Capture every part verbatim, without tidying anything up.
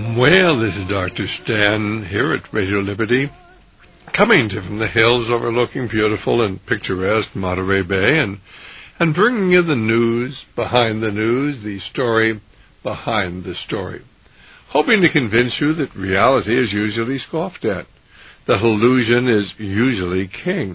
Well, this is Doctor Stan here at Radio Liberty, coming to you from the hills overlooking beautiful and picturesque Monterey Bay, and, and bringing you the news behind the news, the story behind the story, hoping to convince you that reality is usually scoffed at, that illusion is usually king.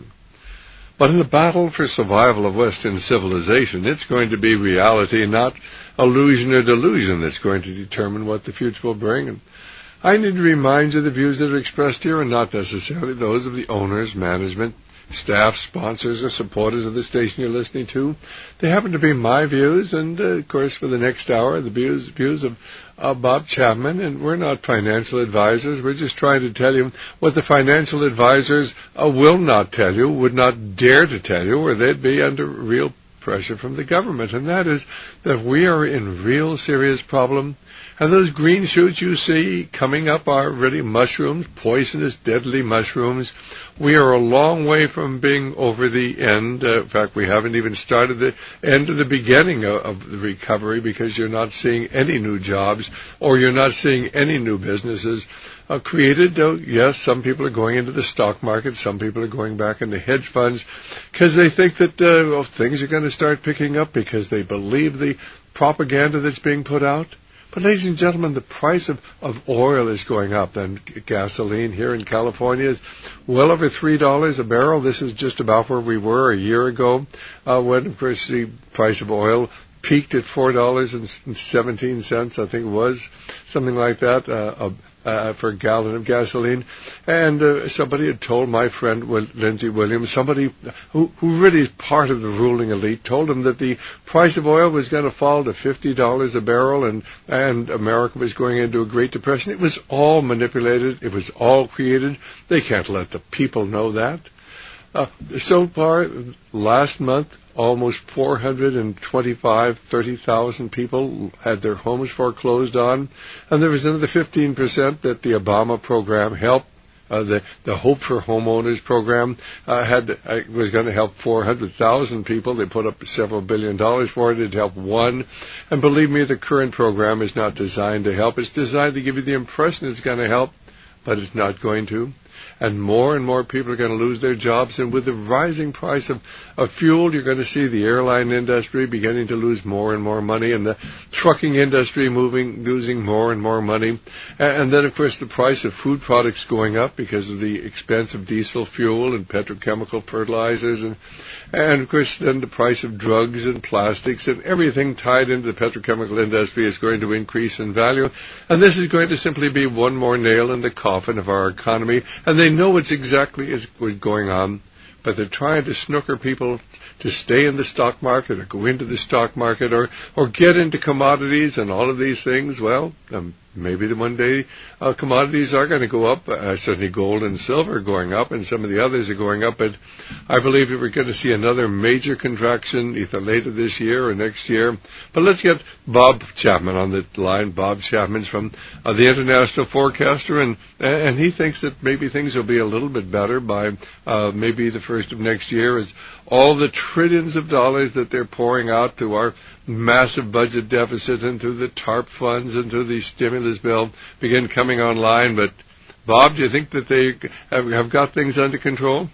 But in the battle for survival of Western civilization, it's going to be reality, not illusion or delusion, that's going to determine what the future will bring. And I need to remind you the views that are expressed here are not necessarily those of the owners, management, staff, sponsors, or supporters of the station you're listening to. They happen to be my views, and, uh, of course, for the next hour, the views, views of uh, Bob Chapman, and we're not financial advisors. We're just trying to tell you what the financial advisors uh, will not tell you, would not dare to tell you, or they'd be under real pressure from the government, and that is that we are in real serious problem. And those green shoots you see coming up are really mushrooms, poisonous, deadly mushrooms. We are a long way from being over the end. Uh, in fact, we haven't even started the end of the beginning of, of the recovery, because you're not seeing any new jobs, or you're not seeing any new businesses uh, created. Uh, yes, some people are going into the stock market. Some people are going back into hedge funds because they think that uh, well, things are going to start picking up, because they believe the propaganda that's being put out. But, ladies and gentlemen, the price of, of oil is going up, and gasoline here in California is well over three dollars a barrel. This is just about where we were a year ago, uh, when, of course, the price of oil peaked at four dollars and seventeen cents, I think it was, something like that, uh, uh, for a gallon of gasoline. And uh, somebody had told my friend Will, Lindsey Williams, somebody who, who really is part of the ruling elite, told him that the price of oil was going to fall to fifty dollars a barrel, and, and America was going into a Great Depression. It was all manipulated. It was all created. They can't let the people know that. Uh, so far, last month, almost four hundred twenty-five, thirty thousand people had their homes foreclosed on, and there was another fifteen percent that the Obama program helped. Uh, the, the Hope for Homeowners program uh, had uh, was going to help four hundred thousand people. They put up several billion dollars for it. It helped one. And believe me, the current program is not designed to help. It's designed to give you the impression it's going to help, but it's not going to. And more and more people are going to lose their jobs. And with the rising price of, of fuel, you're going to see the airline industry beginning to lose more and more money, and the trucking industry moving, losing more and more money. And, and then, of course, the price of food products going up because of the expense of diesel fuel and petrochemical fertilizers. And, and of course, then the price of drugs and plastics and everything tied into the petrochemical industry is going to increase in value. And this is going to simply be one more nail in the coffin of our economy. And they know it's exactly what's going on, but they're trying to snooker people to stay in the stock market or go into the stock market or, or get into commodities and all of these things. Well, um, maybe one day uh, commodities are going to go up. Uh, certainly gold and silver are going up, and some of the others are going up. But I believe we're going to see another major contraction either later this year or next year. But let's get Bob Chapman on the line. Bob Chapman's from uh, the International Forecaster, and and he thinks that maybe things will be a little bit better by uh, maybe the first of next year, as all the trillions of dollars that they're pouring out to our massive budget deficit and to the TARP funds and to the stimulus bill begin coming online. But, Bob, do you think that they have, have got things under control?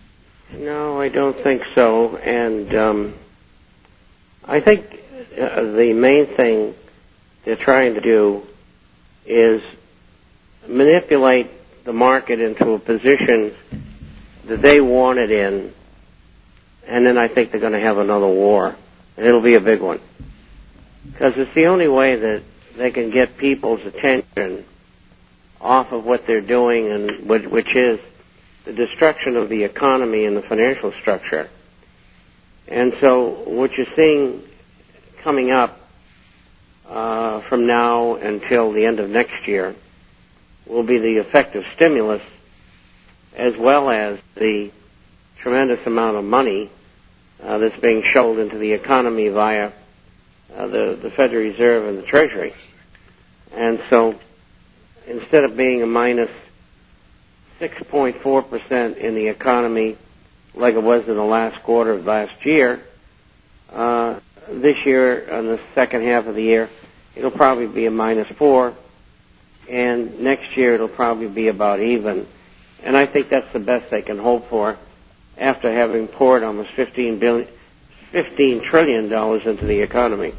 No, I don't think so. And um, I think uh, the main thing they're trying to do is manipulate the market into a position that they want it in, and then I think they're going to have another war. And it'll be a big one. Because it's the only way that they can get people's attention off of what they're doing, and which is the destruction of the economy and the financial structure. And so what you're seeing coming up uh, from now until the end of next year will be the effect of stimulus, as well as the tremendous amount of money Uh, that's being shoveled into the economy via uh, the, the Federal Reserve and the Treasury. And so instead of being a minus six point four percent in the economy like it was in the last quarter of last year, uh, this year, in the second half of the year, it'll probably be a minus four. and next year it'll probably be about even. And I think that's the best they can hope for after having poured almost fifteen billion, fifteen trillion dollars into the economy.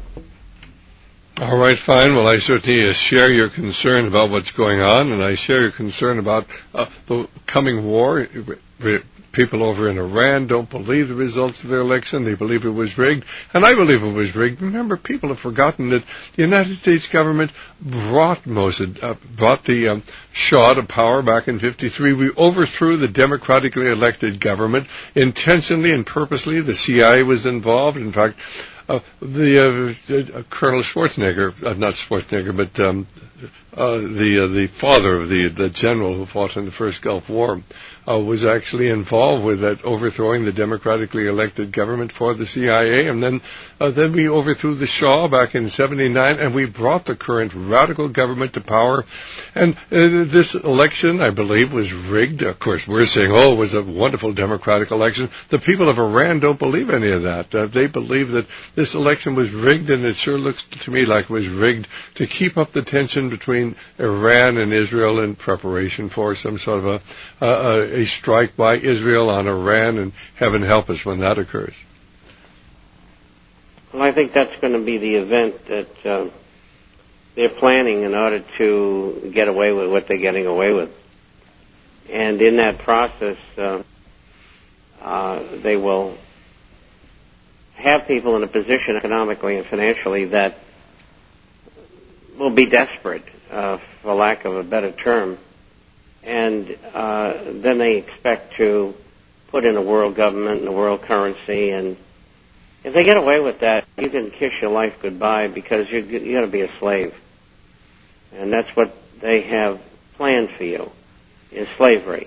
All right, fine. Well, I certainly uh, share your concern about what's going on, and I share your concern about uh, the coming war. People over in Iran don't believe the results of their election. They believe it was rigged, and I believe it was rigged. Remember, people have forgotten that the United States government brought Mossad, uh, brought the um, Shah to power back in fifty-three. We overthrew the democratically elected government intentionally and purposely. The C I A was involved. In fact, Uh, the uh, uh, Colonel Schwarzenegger, uh, not Schwarzenegger, but um, uh, the uh, the father of the the general who fought in the first Gulf War, uh, was actually involved with that overthrowing the democratically elected government for the C I A, and then uh, then we overthrew the Shah back in seventy-nine, and we brought the current radical government to power. And uh, this election, I believe, was rigged. Of course, we're saying, oh, it was a wonderful democratic election. The people of Iran don't believe any of that. Uh, they believe that this election was rigged, and it sure looks to me like it was rigged to keep up the tension between Iran and Israel in preparation for some sort of a, a, a strike by Israel on Iran, and heaven help us when that occurs. Well, I think that's going to be the event that uh, they're planning in order to get away with what they're getting away with. And in that process, uh, uh, they will have people in a position economically and financially that will be desperate, uh, for lack of a better term. And uh, then they expect to put in a world government and a world currency. And if they get away with that, you can kiss your life goodbye because you're, you're going to be a slave. And that's what they have planned for you, is slavery.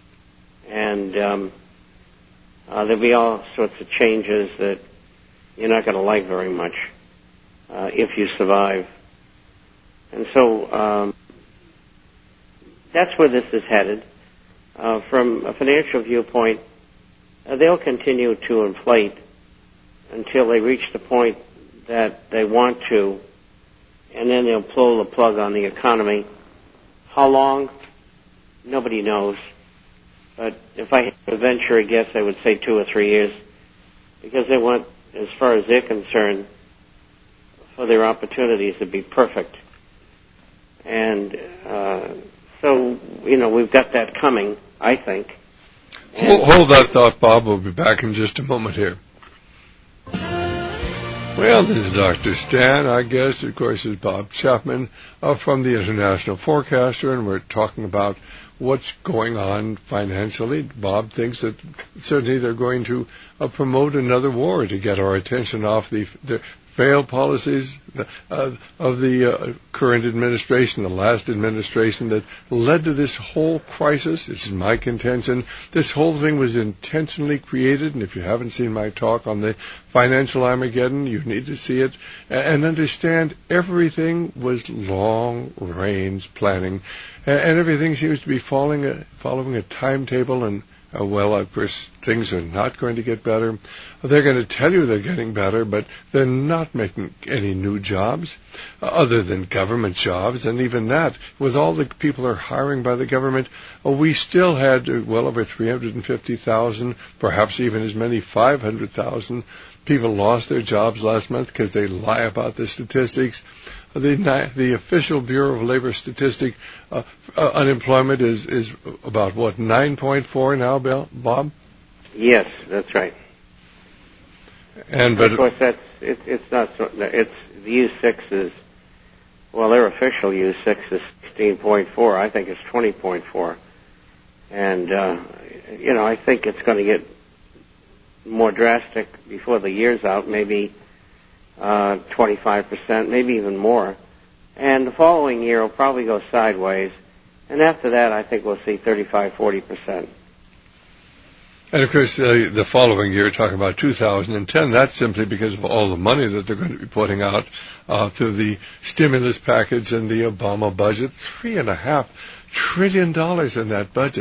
And um, uh, there'll be all sorts of changes that you're not going to like very much uh, if you survive. And so um, that's where this is headed. Uh, from a financial viewpoint, uh, they'll continue to inflate until they reach the point that they want to, and then they'll pull the plug on the economy. How long? Nobody knows. But if I had to venture a guess, I would say two or three years, because they want, as far as they're concerned, for their opportunities to be perfect. And uh, so, you know, we've got that coming, I think. Hold, hold that thought, Bob. We'll be back in just a moment here. Well, this is Doctor Stan. Our guest, of course, is Bob Chapman uh, from the International Forecaster, and we're talking about what's going on financially. Bob thinks that certainly they're going to uh, promote another war to get our attention off the, the failed policies uh, of the uh, current administration, the last administration that led to this whole crisis. It's my contention. This whole thing was intentionally created, and if you haven't seen my talk on the financial Armageddon, you need to see it and understand everything was long-range planning, and everything seems to be following a, following a timetable. And Uh, well, of course, things are not going to get better. They're going to tell you they're getting better, but they're not making any new jobs uh, other than government jobs. And even that, with all the people are hiring by the government, uh, we still had uh, well over three hundred fifty thousand, perhaps even as many five hundred thousand people lost their jobs last month because they lie about the statistics. The, the official Bureau of Labor Statistic uh, uh, unemployment is, is about, what, nine point four now, Bill, Bob? Yes, that's right. And but of course, that's it, it's not. So, it's the U six is, well, their official U six is sixteen point four. I think it's twenty point four, and uh, you know, I think it's going to get more drastic before the year's out. Maybe. Uh, twenty-five percent, maybe even more. And the following year will probably go sideways. And after that, I think we'll see thirty-five, forty percent. And, of course, uh, the following year, talking about two thousand ten, that's simply because of all the money that they're going to be putting out uh, through the stimulus package and the Obama budget. Three and a half trillion dollars in that budget.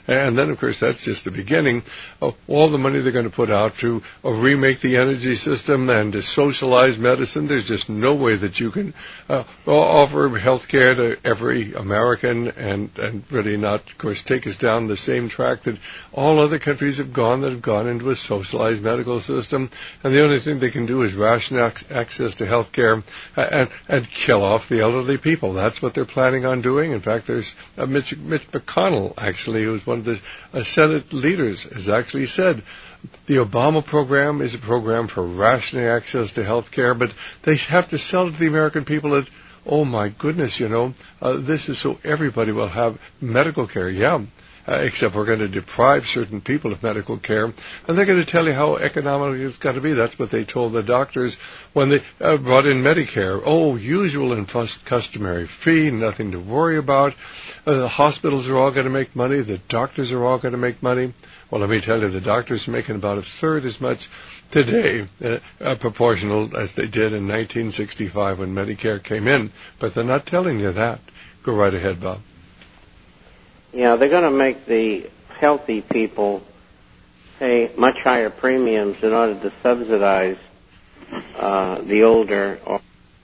And then, of course, that's just the beginning of all the money they're going to put out to uh, remake the energy system and to socialize medicine. There's just no way that you can uh, offer health care to every American and, and really not, of course, take us down the same track that all other countries have gone that have gone into a socialized medical system. And the only thing they can do is ration ac- access to health care and, and kill off the elderly people. That's what they're planning on doing. In fact, there's uh, Mitch, Mitch McConnell, actually, who's one of the uh, Senate leaders, has actually said the Obama program is a program for rationing access to health care, but they have to sell it to the American people that, oh my goodness, you know, uh, this is so everybody will have medical care. Yeah. Uh, except we're going to deprive certain people of medical care, and they're going to tell you how economical it's got to be. That's what they told the doctors when they uh, brought in Medicare. Oh, usual and customary fee, nothing to worry about. Uh, the hospitals are all going to make money. The doctors are all going to make money. Well, let me tell you, the doctors are making about a third as much today, uh, uh, proportional as they did in nineteen sixty-five when Medicare came in. But they're not telling you that. Go right ahead, Bob. Yeah, they're going to make the healthy people pay much higher premiums in order to subsidize uh, the older or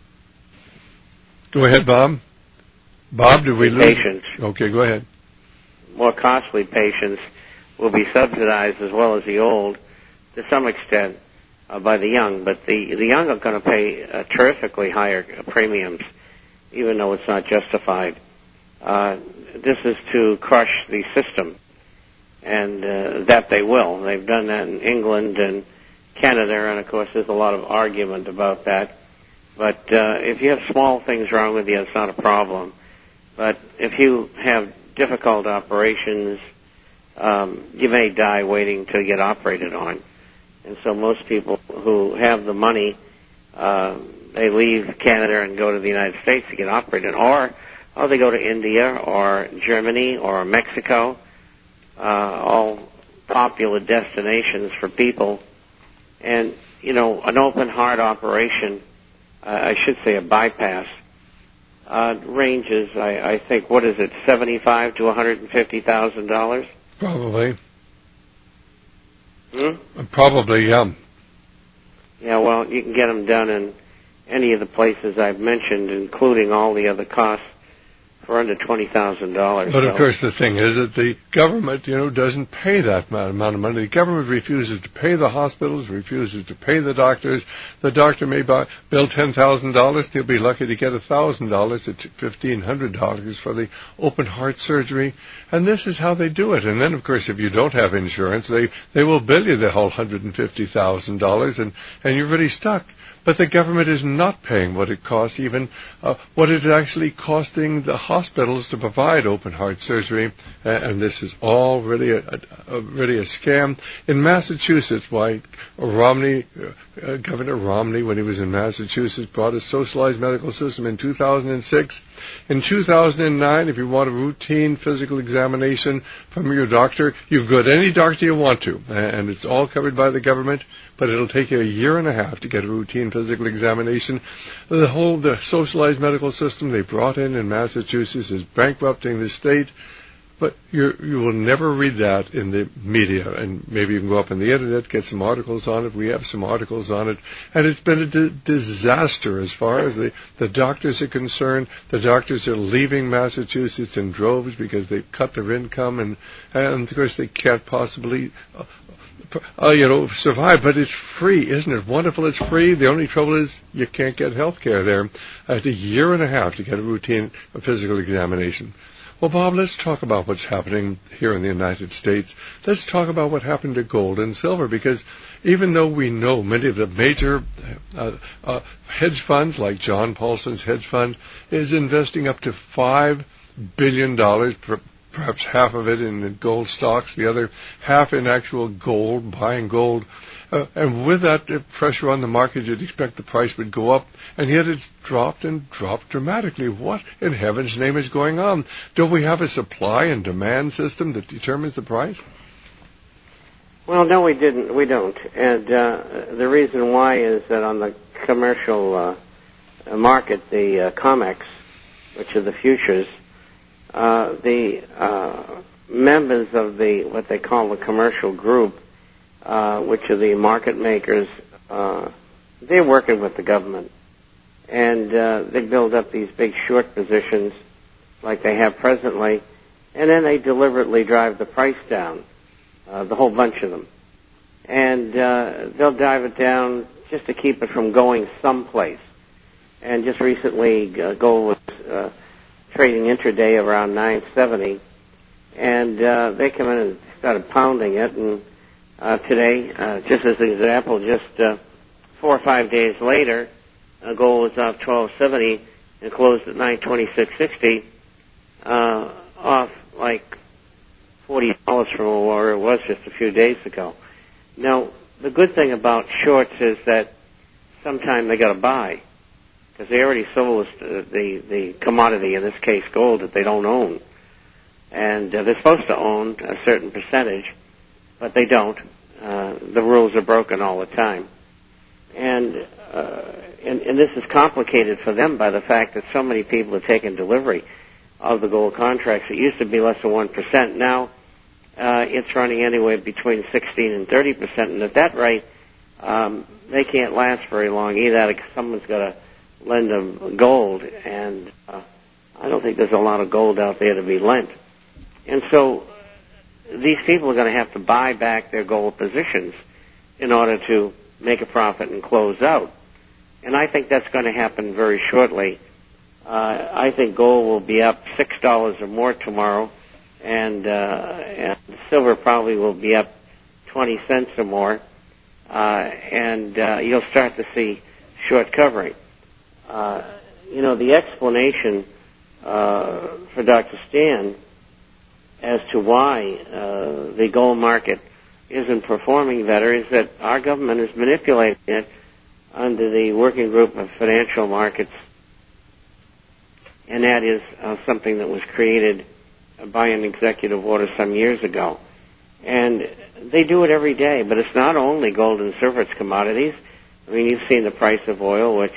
Go ahead, Bob. Bob, did we lose? Patients. Okay, go ahead. More costly patients will be subsidized as well as the old to some extent uh, by the young, but the, the young are going to pay uh, terrifically higher premiums, even though it's not justified. Uh, this is to crush the system, and uh, that they will. They've done that in England and Canada, and of course there's a lot of argument about that. But uh, if you have small things wrong with you, it's not a problem. But if you have difficult operations, um, you may die waiting to get operated on. And so most people who have the money, uh, they leave Canada and go to the United States to get operated, or or they go to India or Germany or Mexico, uh, all popular destinations for people. And, you know, an open heart operation, uh, I should say a bypass, uh, ranges, I, I think, what is it, seventy-five to one hundred fifty thousand dollars? Probably. Hmm? Probably, yeah. Yeah, well, you can get them done in any of the places I've mentioned, including all the other costs, for under twenty thousand dollars. But, so. of course, the thing is that the government, you know, doesn't pay that amount of money. The government refuses to pay the hospitals, refuses to pay the doctors. The doctor may buy, bill ten thousand dollars. He'll be lucky to get one thousand dollars or fifteen hundred dollars for the open heart surgery. And this is how they do it. And then, of course, if you don't have insurance, they, they will bill you the whole one hundred fifty thousand dollars, and, and you're really stuck. But the government is not paying what it costs, even uh, what it's actually costing the hospitals to provide open heart surgery, uh, and this is all really a, a, a really a scam. In Massachusetts, why Romney, uh, uh, Governor Romney, when he was in Massachusetts, brought a socialized medical system in two thousand six. In two thousand nine, if you want a routine physical examination from your doctor, you go to any doctor you want to, and it's all covered by the government. But it'll take you a year and a half to get a routine physical examination. The whole the socialized medical system they brought in in Massachusetts is bankrupting the state. But you you will never read that in the media, and maybe you can go up on the internet, get some articles on it. We have some articles on it, and it's been a di- disaster as far as the, the doctors are concerned. The doctors are leaving Massachusetts in droves because they've cut their income, and, and of course they can't possibly Uh, Uh, you know, survive, but it's free. Isn't it wonderful it's free? The only trouble is you can't get health care there. I had a year and a half to get a routine physical examination. Well, Bob, let's talk about what's happening here in the United States. Let's talk about what happened to gold and silver, because even though we know many of the major uh, uh, hedge funds, like John Paulson's hedge fund, is investing up to five billion dollars per perhaps half of it in gold stocks, the other half in actual gold, buying gold. Uh, and with that uh, pressure on the market, you'd expect the price would go up, and yet it's dropped and dropped dramatically. What in heaven's name is going on? Don't we have a supply and demand system that determines the price? Well, no, we didn't. We don't. And uh, the reason why is that on the commercial uh, market, the uh, COMEX, which are the futures, Uh, the uh, members of the what they call the commercial group, uh, which are the market makers, uh, they're working with the government. And uh, they build up these big short positions like they have presently, and then they deliberately drive the price down, uh, the whole bunch of them. And uh, they'll drive it down just to keep it from going someplace. And just recently, uh, gold was uh, trading intraday around nine seventy, and uh, they come in and started pounding it. And uh, today, uh, just as an example, just uh, four or five days later, uh, gold was off twelve seventy and closed at nine twenty-six sixty, uh, off like forty dollars from where it was just a few days ago. Now, the good thing about shorts is that sometime they got to buy, because they already sold us the, the the commodity, in this case gold, that they don't own. And uh, they're supposed to own a certain percentage, but they don't. Uh, the rules are broken all the time. And, uh, and and this is complicated for them by the fact that so many people have taken delivery of the gold contracts. It used to be less than one percent. Now uh, it's running anywhere between sixteen and thirty percent. And at that rate, um, they can't last very long either. Someone's got to lend them gold, and uh, I don't think there's a lot of gold out there to be lent. And so these people are going to have to buy back their gold positions in order to make a profit and close out. And I think that's going to happen very shortly. Uh, I think gold will be up six dollars or more tomorrow, and, uh, and silver probably will be up twenty cents or more, uh, and uh, you'll start to see short covering. Uh, you know, the explanation uh, for Doctor Stan as to why uh, the gold market isn't performing better is that our government is manipulating it under the Working Group of Financial Markets, and that is uh, something that was created by an executive order some years ago. And they do it every day, but it's not only gold and silver, it's commodities. I mean, you've seen the price of oil, which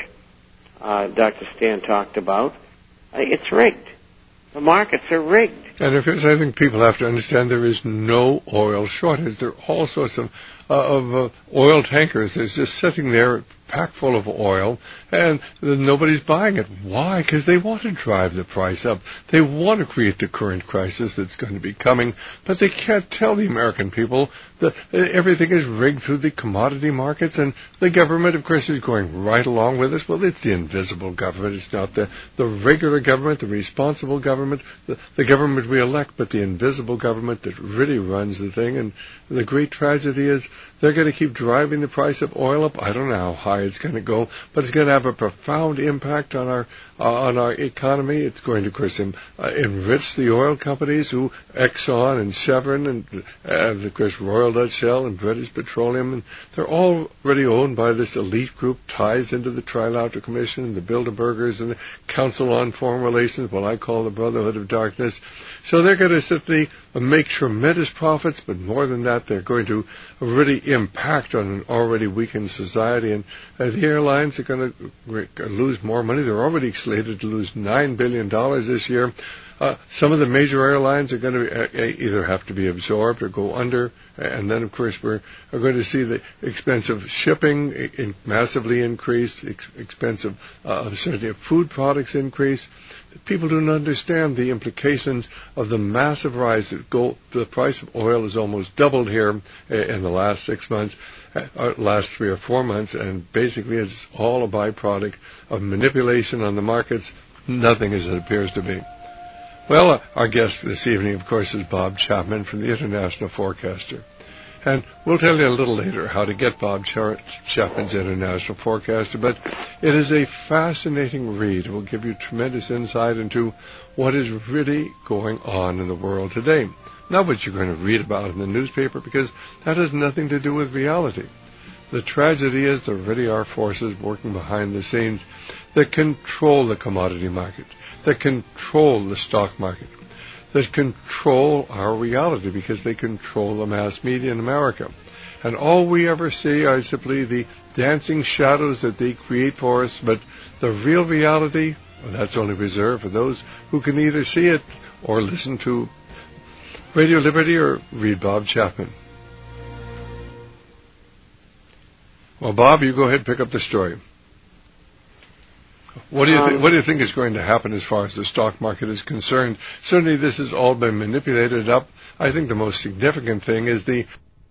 uh, Doctor Stan talked about. Uh, it's rigged. The markets are rigged. And of course, I think people have to understand there is no oil shortage. There are all sorts of, uh, of uh, oil tankers that's just sitting there packed full of oil, and nobody's buying it. Why? Because they want to drive the price up. They want to create the current crisis that's going to be coming, but they can't tell the American people that everything is rigged through the commodity markets, and the government, of course, is going right along with us. Well, it's the invisible government. It's not the, the regular government, the responsible government, the, the government we elect, but the invisible government that really runs the thing. And the great tragedy is they're going to keep driving the price of oil up. I don't know how high it's going to go, but it's going to have a profound impact on our uh, on our economy. It's going to, of course, em, uh, enrich the oil companies, who Exxon and Chevron and, uh, of course, Royal Dutch Shell and British Petroleum, and they're already owned by this elite group, ties into the Trilateral Commission and the Bilderbergers and the Council on Foreign Relations, what I call the Brotherhood of Darkness. So they're going to simply make tremendous profits, but more than that, they're going to really impact on an already weakened society. And uh, the airlines are going to re- lose more money. They're already slated to lose nine billion dollars this year. Uh, some of the major airlines are going to uh, either have to be absorbed or go under. And then, of course, we're are going to see the expense of shipping in massively increase, ex- expense of uh, certainly of food products increase. People don't understand the implications of the massive rise that gold. The price of oil has almost doubled here in the last six months, uh, last three or four months, and basically it's all a byproduct of manipulation on the markets, nothing as it appears to be. Well, uh, our guest this evening, of course, is Bob Chapman from the International Forecaster. And we'll tell you a little later how to get Bob Chapman's International Forecaster, but it is a fascinating read. It will give you tremendous insight into what is really going on in the world today. Not what you're going to read about in the newspaper, because that has nothing to do with reality. The tragedy is there really are forces working behind the scenes that control the commodity market, that control the stock market, that control our reality, because they control the mass media in America. And all we ever see are simply the dancing shadows that they create for us, but the real reality, well, that's only reserved for those who can either see it or listen to Radio Liberty or read Bob Chapman? Well, Bob, you go ahead and pick up the story. What do you th- Um, what do you think is going to happen as far as the stock market is concerned? Certainly, this has all been manipulated up. I think the most significant thing is the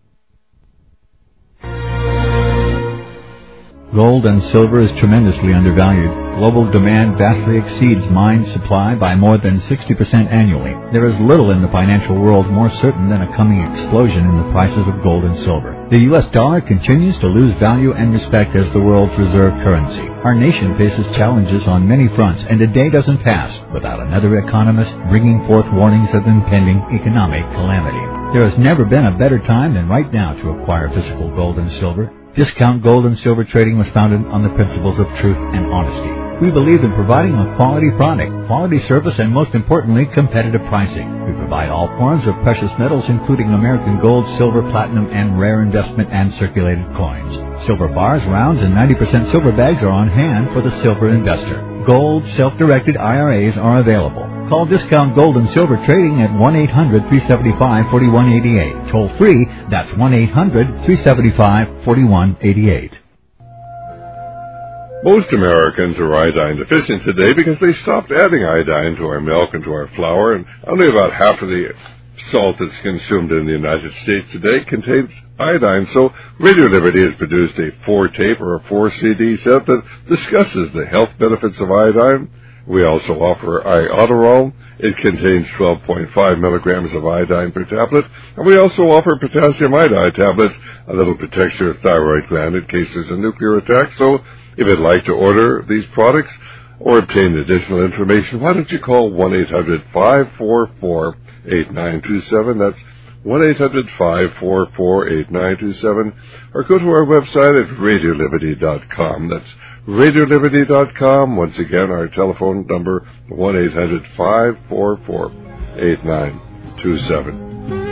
Gold and silver is tremendously undervalued. Global demand vastly exceeds mine supply by more than sixty percent annually. There is little in the financial world more certain than a coming explosion in the prices of gold and silver. The U S dollar continues to lose value and respect as the world's reserve currency. Our nation faces challenges on many fronts, and a day doesn't pass without another economist bringing forth warnings of impending economic calamity. There has never been a better time than right now to acquire physical gold and silver. Discount Gold and Silver Trading was founded on the principles of truth and honesty. We believe in providing a quality product, quality service, and most importantly, competitive pricing. We provide all forms of precious metals, including American gold, silver, platinum, and rare investment and circulated coins. Silver bars, rounds, and ninety percent silver bags are on hand for the silver investor. Gold, self-directed I R As are available. Call Discount Gold and Silver Trading at one eight hundred, three seven five, four one eight eight. Toll free, that's one eight hundred, three seven five, four one eight eight. most Americans are iodine deficient today because they stopped adding iodine to our milk and to our flour, and only about half of the salt that's consumed in the United States today contains iodine. So Radio Liberty has produced a four-tape or a four-C D set that discusses the health benefits of iodine. We also offer Iodoral. It contains twelve point five milligrams of iodine per tablet. And we also offer potassium iodide tablets that'll protect your thyroid gland in case there's a nuclear attack. So if you'd like to order these products or obtain additional information, why don't you call one eight hundred, five four four, eight nine two seven. That's one eight hundred, five four four, eight nine two seven. Or go to our website at radio liberty dot com. That's radio liberty dot com. Once again, our telephone number, one eight hundred, five four four, eight nine two seven.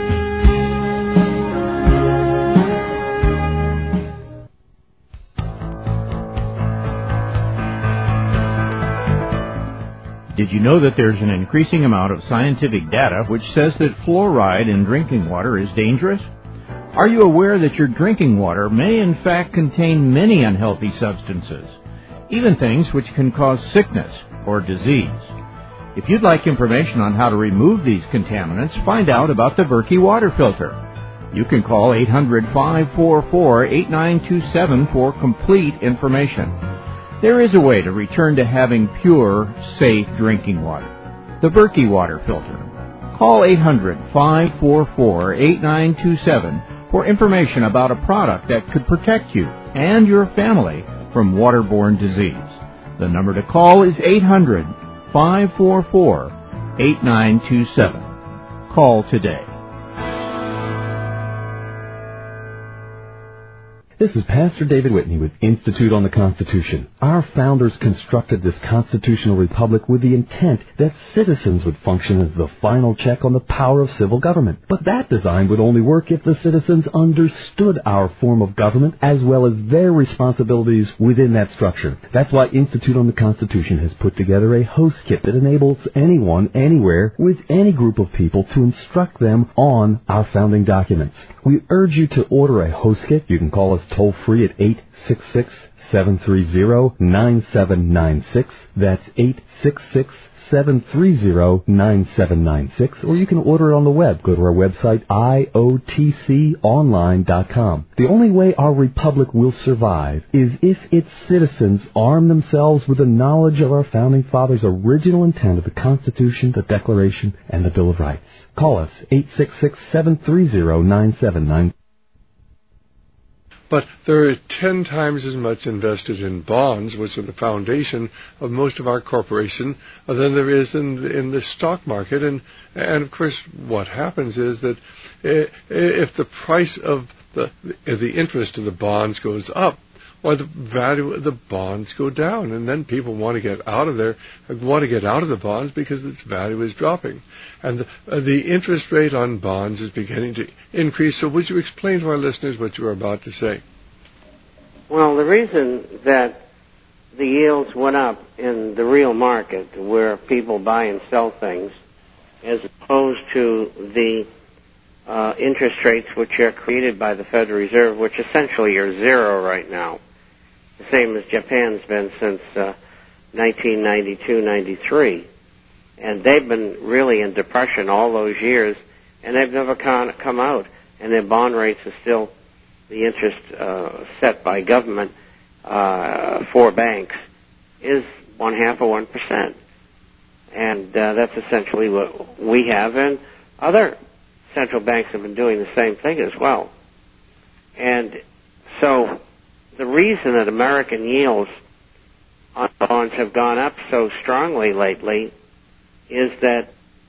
Did you know that there's an increasing amount of scientific data which says that fluoride in drinking water is dangerous? Are you aware that your drinking water may in fact contain many unhealthy substances, even things which can cause sickness or disease? If you'd like information on how to remove these contaminants, find out about the Berkey water filter. You can call eight hundred, five four four, eight nine two seven for complete information. There is a way to return to having pure, safe drinking water. The Berkey water filter. Call eight hundred, five four four, eight nine two seven for information about a product that could protect you and your family from waterborne disease. The number to call is eight hundred, five four four, eight nine two seven. Call today. This is Pastor David Whitney with Institute on the Constitution. Our founders constructed this constitutional republic with the intent that citizens would function as the final check on the power of civil government. But that design would only work if the citizens understood our form of government as well as their responsibilities within that structure. That's why Institute on the Constitution has put together a host kit that enables anyone, anywhere, with any group of people to instruct them on our founding documents. We urge you to order a host kit. You can call us toll free at eight six six, seven three zero, nine seven nine six. That's eight six six, seven three zero, nine seven nine six. Or you can order it on the web. Go to our website, I O T C online dot com. The only way our republic will survive is if its citizens arm themselves with the knowledge of our founding fathers' original intent of the Constitution, the Declaration, and the Bill of Rights. Call us, eight six six, seven three zero, nine seven nine six. But there is ten times as much invested in bonds, which are the foundation of most of our corporation, than there is in the, in the stock market. And, and, of course, what happens is that if the price of the, the interest of the bonds goes up, well, the value of the bonds go down, and then people want to get out of there, want to get out of the bonds because its value is dropping. And the, uh, the interest rate on bonds is beginning to increase. So would you explain to our listeners what you were about to say? Well, the reason that the yields went up in the real market, where people buy and sell things, as opposed to the uh, interest rates which are created by the Federal Reserve, which essentially are zero right now, the same as Japan's been since uh, nineteen ninety-two ninety-three. And they've been really in depression all those years, and they've never con- come out. And their bond rates are still the interest uh, set by government uh, for banks is one half of one percent. And uh, that's essentially what we have. And other central banks have been doing the same thing as well. And so the reason that American yields on bonds have gone up so strongly lately is that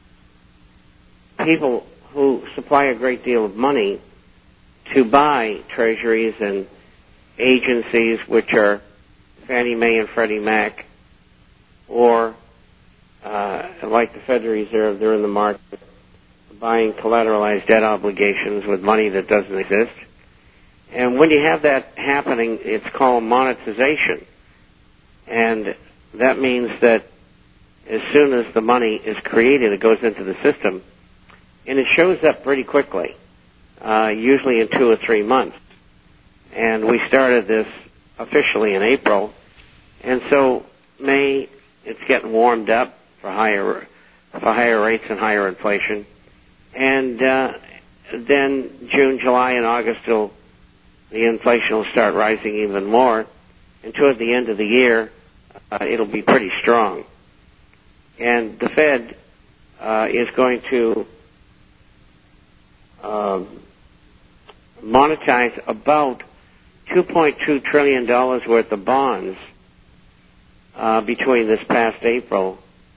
people who supply a great deal of money to buy treasuries and agencies, which are Fannie Mae and Freddie Mac, or uh, like the Federal Reserve, they're in the market buying collateralized debt obligations with money that doesn't exist. And when you have that happening, it's called monetization. And that means that as soon as the money is created, it goes into the system, and it shows up pretty quickly, uh, usually in two or three months. And we started this officially in April, and so May, it's getting warmed up for higher for higher rates and higher inflation. And uh, then June, July, and August, will, the inflation will start rising even more. And toward the end of the year, uh, it'll be pretty strong. And the Fed uh, is going to um, monetize about two point two trillion dollars worth of bonds uh, between this past April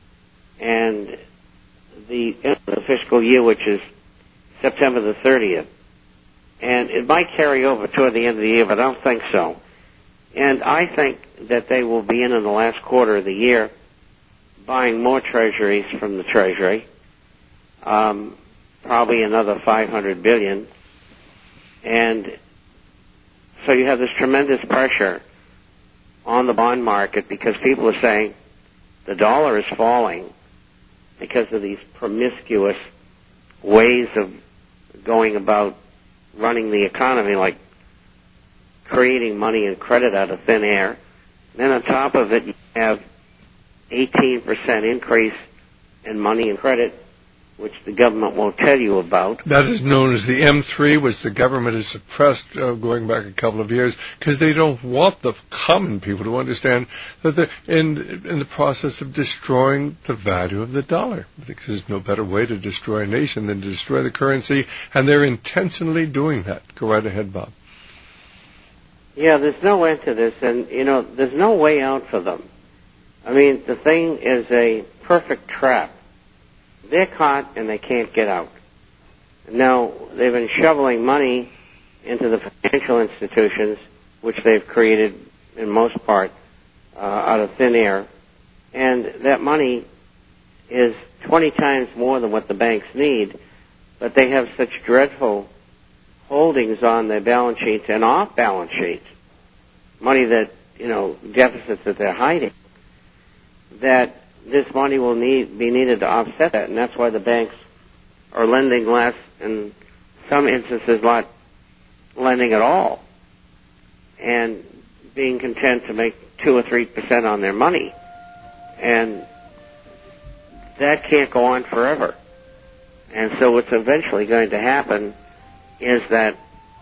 and the end of the fiscal year, which is September the thirtieth. And it might carry over toward the end of the year, but I don't think so. And I think that they will be in in the last quarter of the year buying more treasuries from the Treasury, um, probably another five hundred billion dollars. And so you have this tremendous pressure on the bond market because people are saying the dollar is falling because of these promiscuous ways of going about running the economy, like creating money and credit out of thin air. And then on top of it, you have eighteen percent increase in money and credit, which the government won't tell you about. That is known as the M three, which the government has suppressed uh, going back a couple of years because they don't want the common people to understand that they're in, in the process of destroying the value of the dollar. Because there's no better way to destroy a nation than to destroy the currency, and they're intentionally doing that. Go right ahead, Bob. Yeah, there's no end to this, and, you know, there's no way out for them. I mean, the thing is a perfect trap. They're caught and they can't get out. Now, they've been shoveling money into the financial institutions, which they've created in most part uh, out of thin air, and that money is twenty times more than what the banks need, but they have such dreadful holdings on their balance sheets and off balance sheets, money that, you know, deficits that they're hiding, that this money will need be needed to offset that, and that's why the banks are lending less, in some instances not lending at all, and being content to make two or three percent on their money. And that can't go on forever. And so what's eventually going to happen is that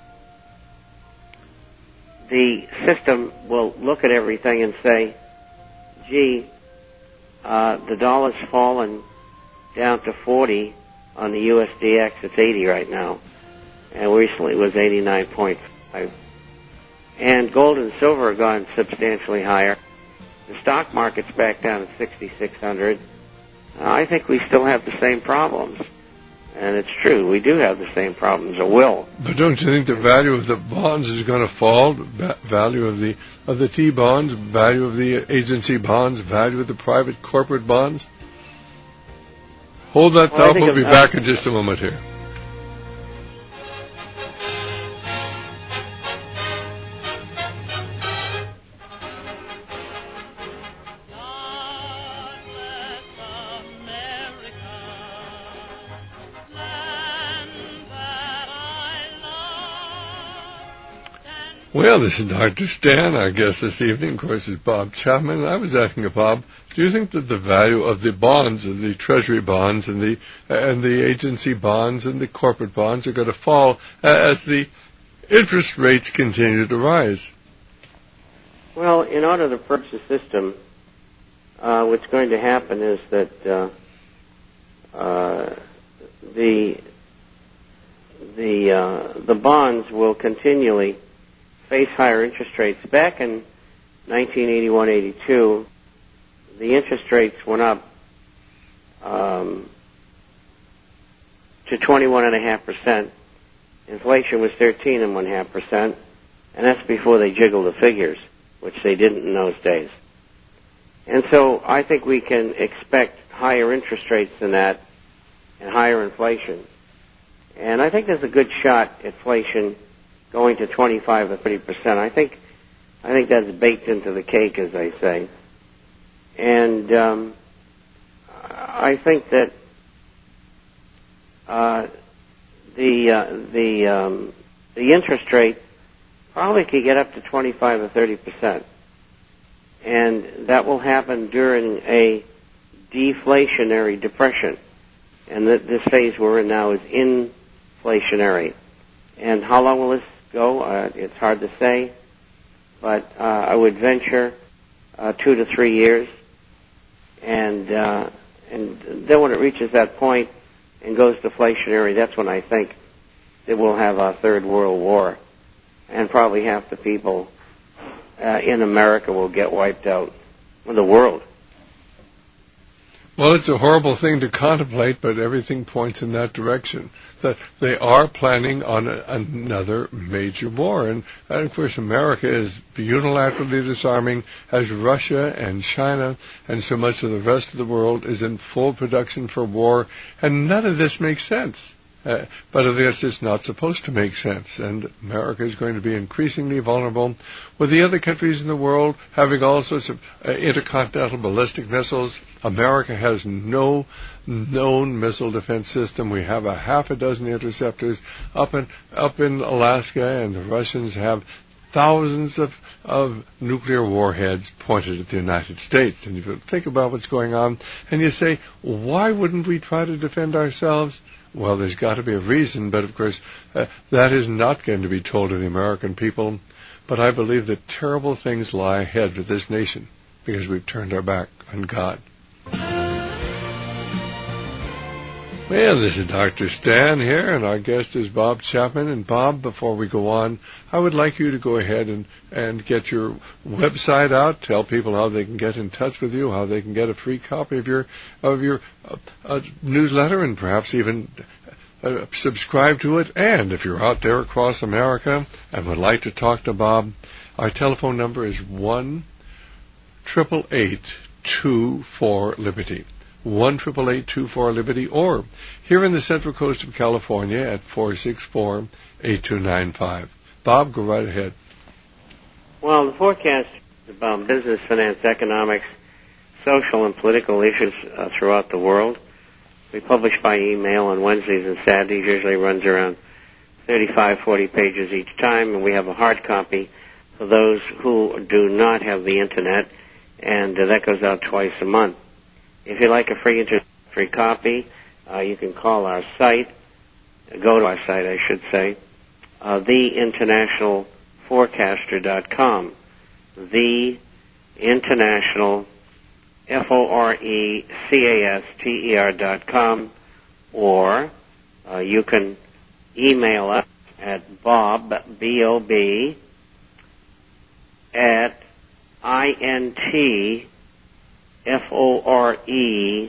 the system will look at everything and say, gee, Uh, the dollar's fallen down to forty on the U S D X. It's eighty right now. And recently it was eighty-nine point five. And gold and silver have gone substantially higher. The stock market's back down at sixty-six hundred. Uh, I think we still have the same problems. And it's true, we do have the same problems, or will. But don't you think the value of the bonds is going to fall? The value of the of the T-bonds, value of the agency bonds, value of the private corporate bonds? Hold that well, thought. We'll be back in just a moment here. Well, this is Doctor Stan. Our guest this evening, of course, is Bob Chapman. I was asking Bob, do you think that the value of the bonds, of the Treasury bonds and the and the agency bonds and the corporate bonds are going to fall as the interest rates continue to rise? Well, in order to purge the system, uh, what's going to happen is that uh, uh, the the uh, the bonds will continually face higher interest rates. Back in nineteen eighty-one eighty-two, the interest rates went up um, to twenty-one point five percent. Inflation was thirteen point five percent, and that's before they jiggled the figures, which they didn't in those days. And so I think we can expect higher interest rates than that and higher inflation. And I think there's a good shot inflation going to twenty-five or thirty percent. I think, I think that's baked into the cake, as they say. And um, I think that uh, the uh, the um, the interest rate probably could get up to twenty-five or thirty percent, and that will happen during a deflationary depression. And that this phase we're in now is inflationary. And how long will this go? Uh, it's hard to say, but uh, I would venture uh, two to three years, and uh, and then when it reaches that point and goes deflationary, that's when I think that we'll have a third world war, and probably half the people uh, in America will get wiped out, in the world. Well, it's a horrible thing to contemplate, but everything points in that direction, that they are planning on a, another major war. And, and, of course, America is unilaterally disarming, as Russia and China and so much of the rest of the world is in full production for war, and none of this makes sense. Uh, but I guess it's not supposed to make sense, and America is going to be increasingly vulnerable, with the other countries in the world having all sorts of uh, intercontinental ballistic missiles. America has no known missile defense system. We have a half a dozen interceptors up in up in Alaska, and the Russians have thousands of, of nuclear warheads pointed at the United States. And if you think about what's going on, and you say, why wouldn't we try to defend ourselves? Well, there's got to be a reason, but of course, uh, that is not going to be told to the American people. But I believe that terrible things lie ahead for this nation because we've turned our back on God. Well, this is Doctor Stan here, and our guest is Bob Chapman. And Bob, before we go on, I would like you to go ahead and, and get your website out, tell people how they can get in touch with you, how they can get a free copy of your of your uh, uh, newsletter, and perhaps even uh, subscribe to it. And if you're out there across America and would like to talk to Bob, our telephone number is one eight eight eight two four Liberty. one eight eight eight two four Liberty, or here in the Central Coast of California at four six four eight two nine five. Bob, go right ahead. Well, the forecast about business, finance, economics, social and political issues uh, throughout the world. We publish by email on Wednesdays and Saturdays. Usually runs around thirty-five, forty pages each time, and we have a hard copy for those who do not have the Internet, and uh, that goes out twice a month. If you'd like a free introductory copy, uh, you can call our site, go to our site, I should say, uh, the international forecaster dot com. The International, F O R E C A S T E R dot com, or uh, you can email us at Bob, B O B, at I N T F O R E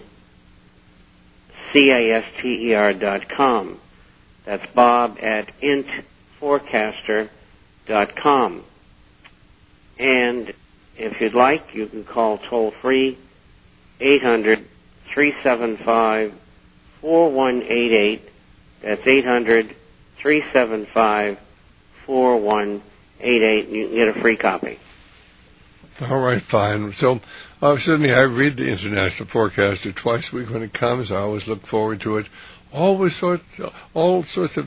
C A S T E R dot com. That's Bob at int forecaster dot com. And if you'd like, you can call toll-free eight hundred, three seven five, four one eight eight. That's eight hundred, three seven five, four one eight eight, and you can get a free copy. All right, fine. So, uh, certainly I read the International Forecaster twice a week when it comes. I always look forward to it. Always sorts, all sorts of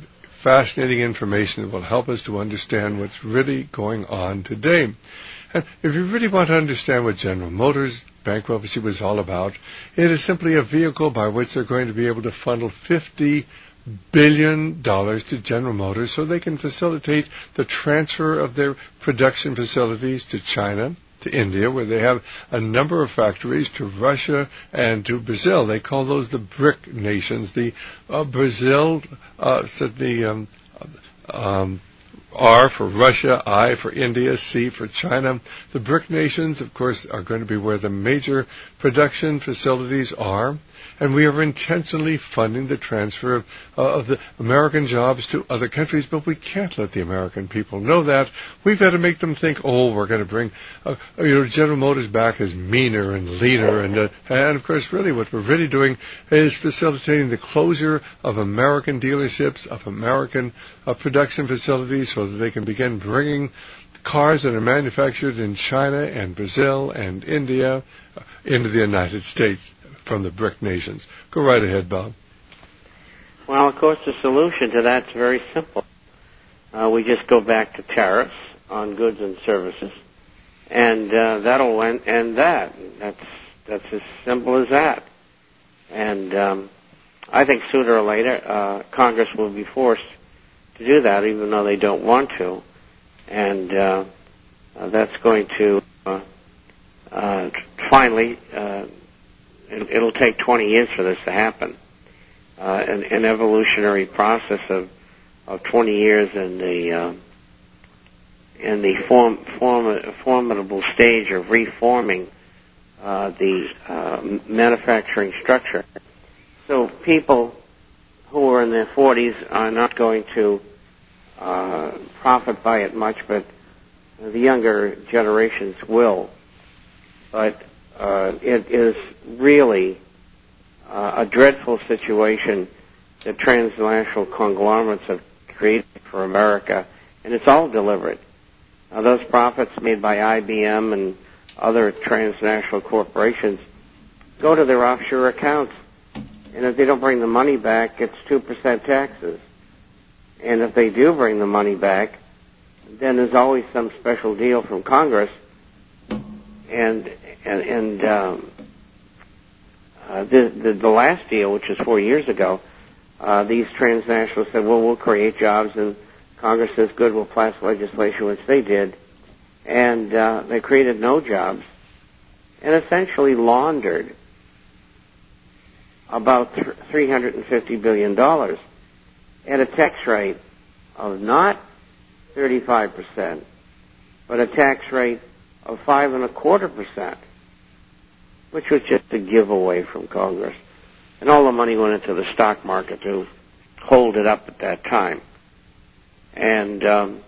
fascinating information that will help us to understand what's really going on today. And if you really want to understand what General Motors bankruptcy was all about, it is simply a vehicle by which they're going to be able to funnel fifty billion dollars to General Motors so they can facilitate the transfer of their production facilities to China, to India, where they have a number of factories, to Russia and to Brazil. They call those the BRIC nations. The uh, Brazil, uh, so the um, um, R for Russia, I for India, C for China. The BRIC nations, of course, are going to be where the major production facilities are. And we are intentionally funding the transfer of, uh, of the American jobs to other countries, but we can't let the American people know that. We've got to make them think, oh, we're going to bring uh, you know, General Motors back as meaner and leaner. And, uh, and, of course, really what we're really doing is facilitating the closure of American dealerships, of American uh, production facilities so that they can begin bringing cars that are manufactured in China and Brazil and India uh, into the United States from the BRIC nations. Go right ahead, Bob. Well, of course, the solution to that's very simple. Uh, we just go back to tariffs on goods and services, and uh, that'll end, end that. That's that's as simple as that. And um, I think sooner or later, uh, Congress will be forced to do that, even though they don't want to. And uh, uh, that's going to uh, uh, finally. Uh, it, it'll take twenty years for this to happen. Uh, an, an evolutionary process of of twenty years in the uh, in the form, form, formidable stage of reforming uh, the uh, manufacturing structure. So people who are in their forties are not going to uh, profit by it much, but the younger generations will. But uh, it is really uh, a dreadful situation that transnational conglomerates have created for America, and it's all deliberate. Now, those profits made by I B M and other transnational corporations go to their offshore accounts, and if they don't bring the money back, it's two percent taxes. And if they do bring the money back, then there's always some special deal from Congress. And and, and um, uh, the, the the last deal, which was four years ago, uh, these transnationals said, "Well, we'll create jobs," and Congress says, "Good, we'll pass legislation," which they did, and uh, they created no jobs, and essentially laundered about three hundred fifty billion dollars at a tax rate of not thirty-five percent, but a tax rate of five and a quarter percent, which was just a giveaway from Congress. And all the money went into the stock market to hold it up at that time. And um,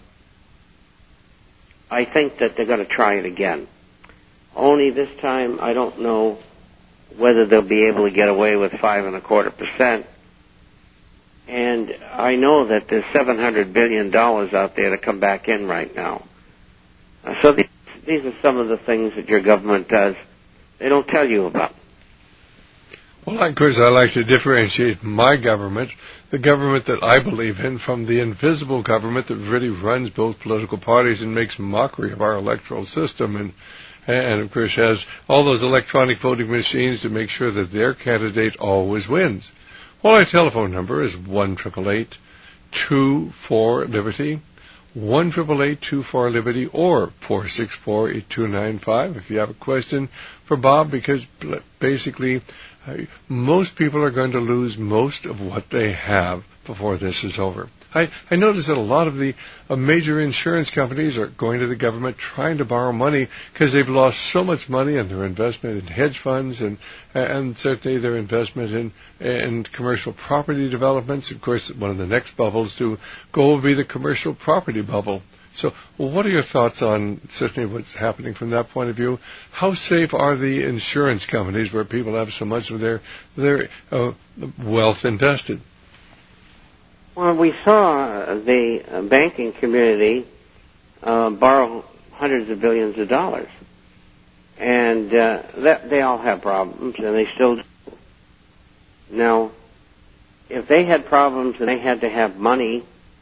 I think that they're going to try it again. Only this time, I don't know whether they'll be able to get away with five and a quarter percent. And I know that there's seven hundred billion dollars out there to come back in right now. Uh, so these, these are some of the things that your government does. They don't tell you about. Well, of course, I like to differentiate my government, the government that I believe in, from the invisible government that really runs both political parties and makes mockery of our electoral system, and, and of course, has all those electronic voting machines to make sure that their candidate always wins. Well, our telephone number is one eight eight eight, two four, Liberty, one eight eight eight, two four, Liberty, or four six four, eight two nine five if you have a question for Bob, because basically uh, most people are going to lose most of what they have before this is over. I, I notice that a lot of the uh, major insurance companies are going to the government trying to borrow money because they've lost so much money in their investment in hedge funds and and certainly their investment in in commercial property developments. Of course, one of the next bubbles to go will be the commercial property bubble. So, well, what are your thoughts on certainly what's happening from that point of view? How safe are the insurance companies where people have so much of their their uh, wealth invested? Well, we saw the banking community uh, borrow hundreds of billions of dollars, and uh, that, they all have problems, and they still do. Now, if they had problems and they had to have money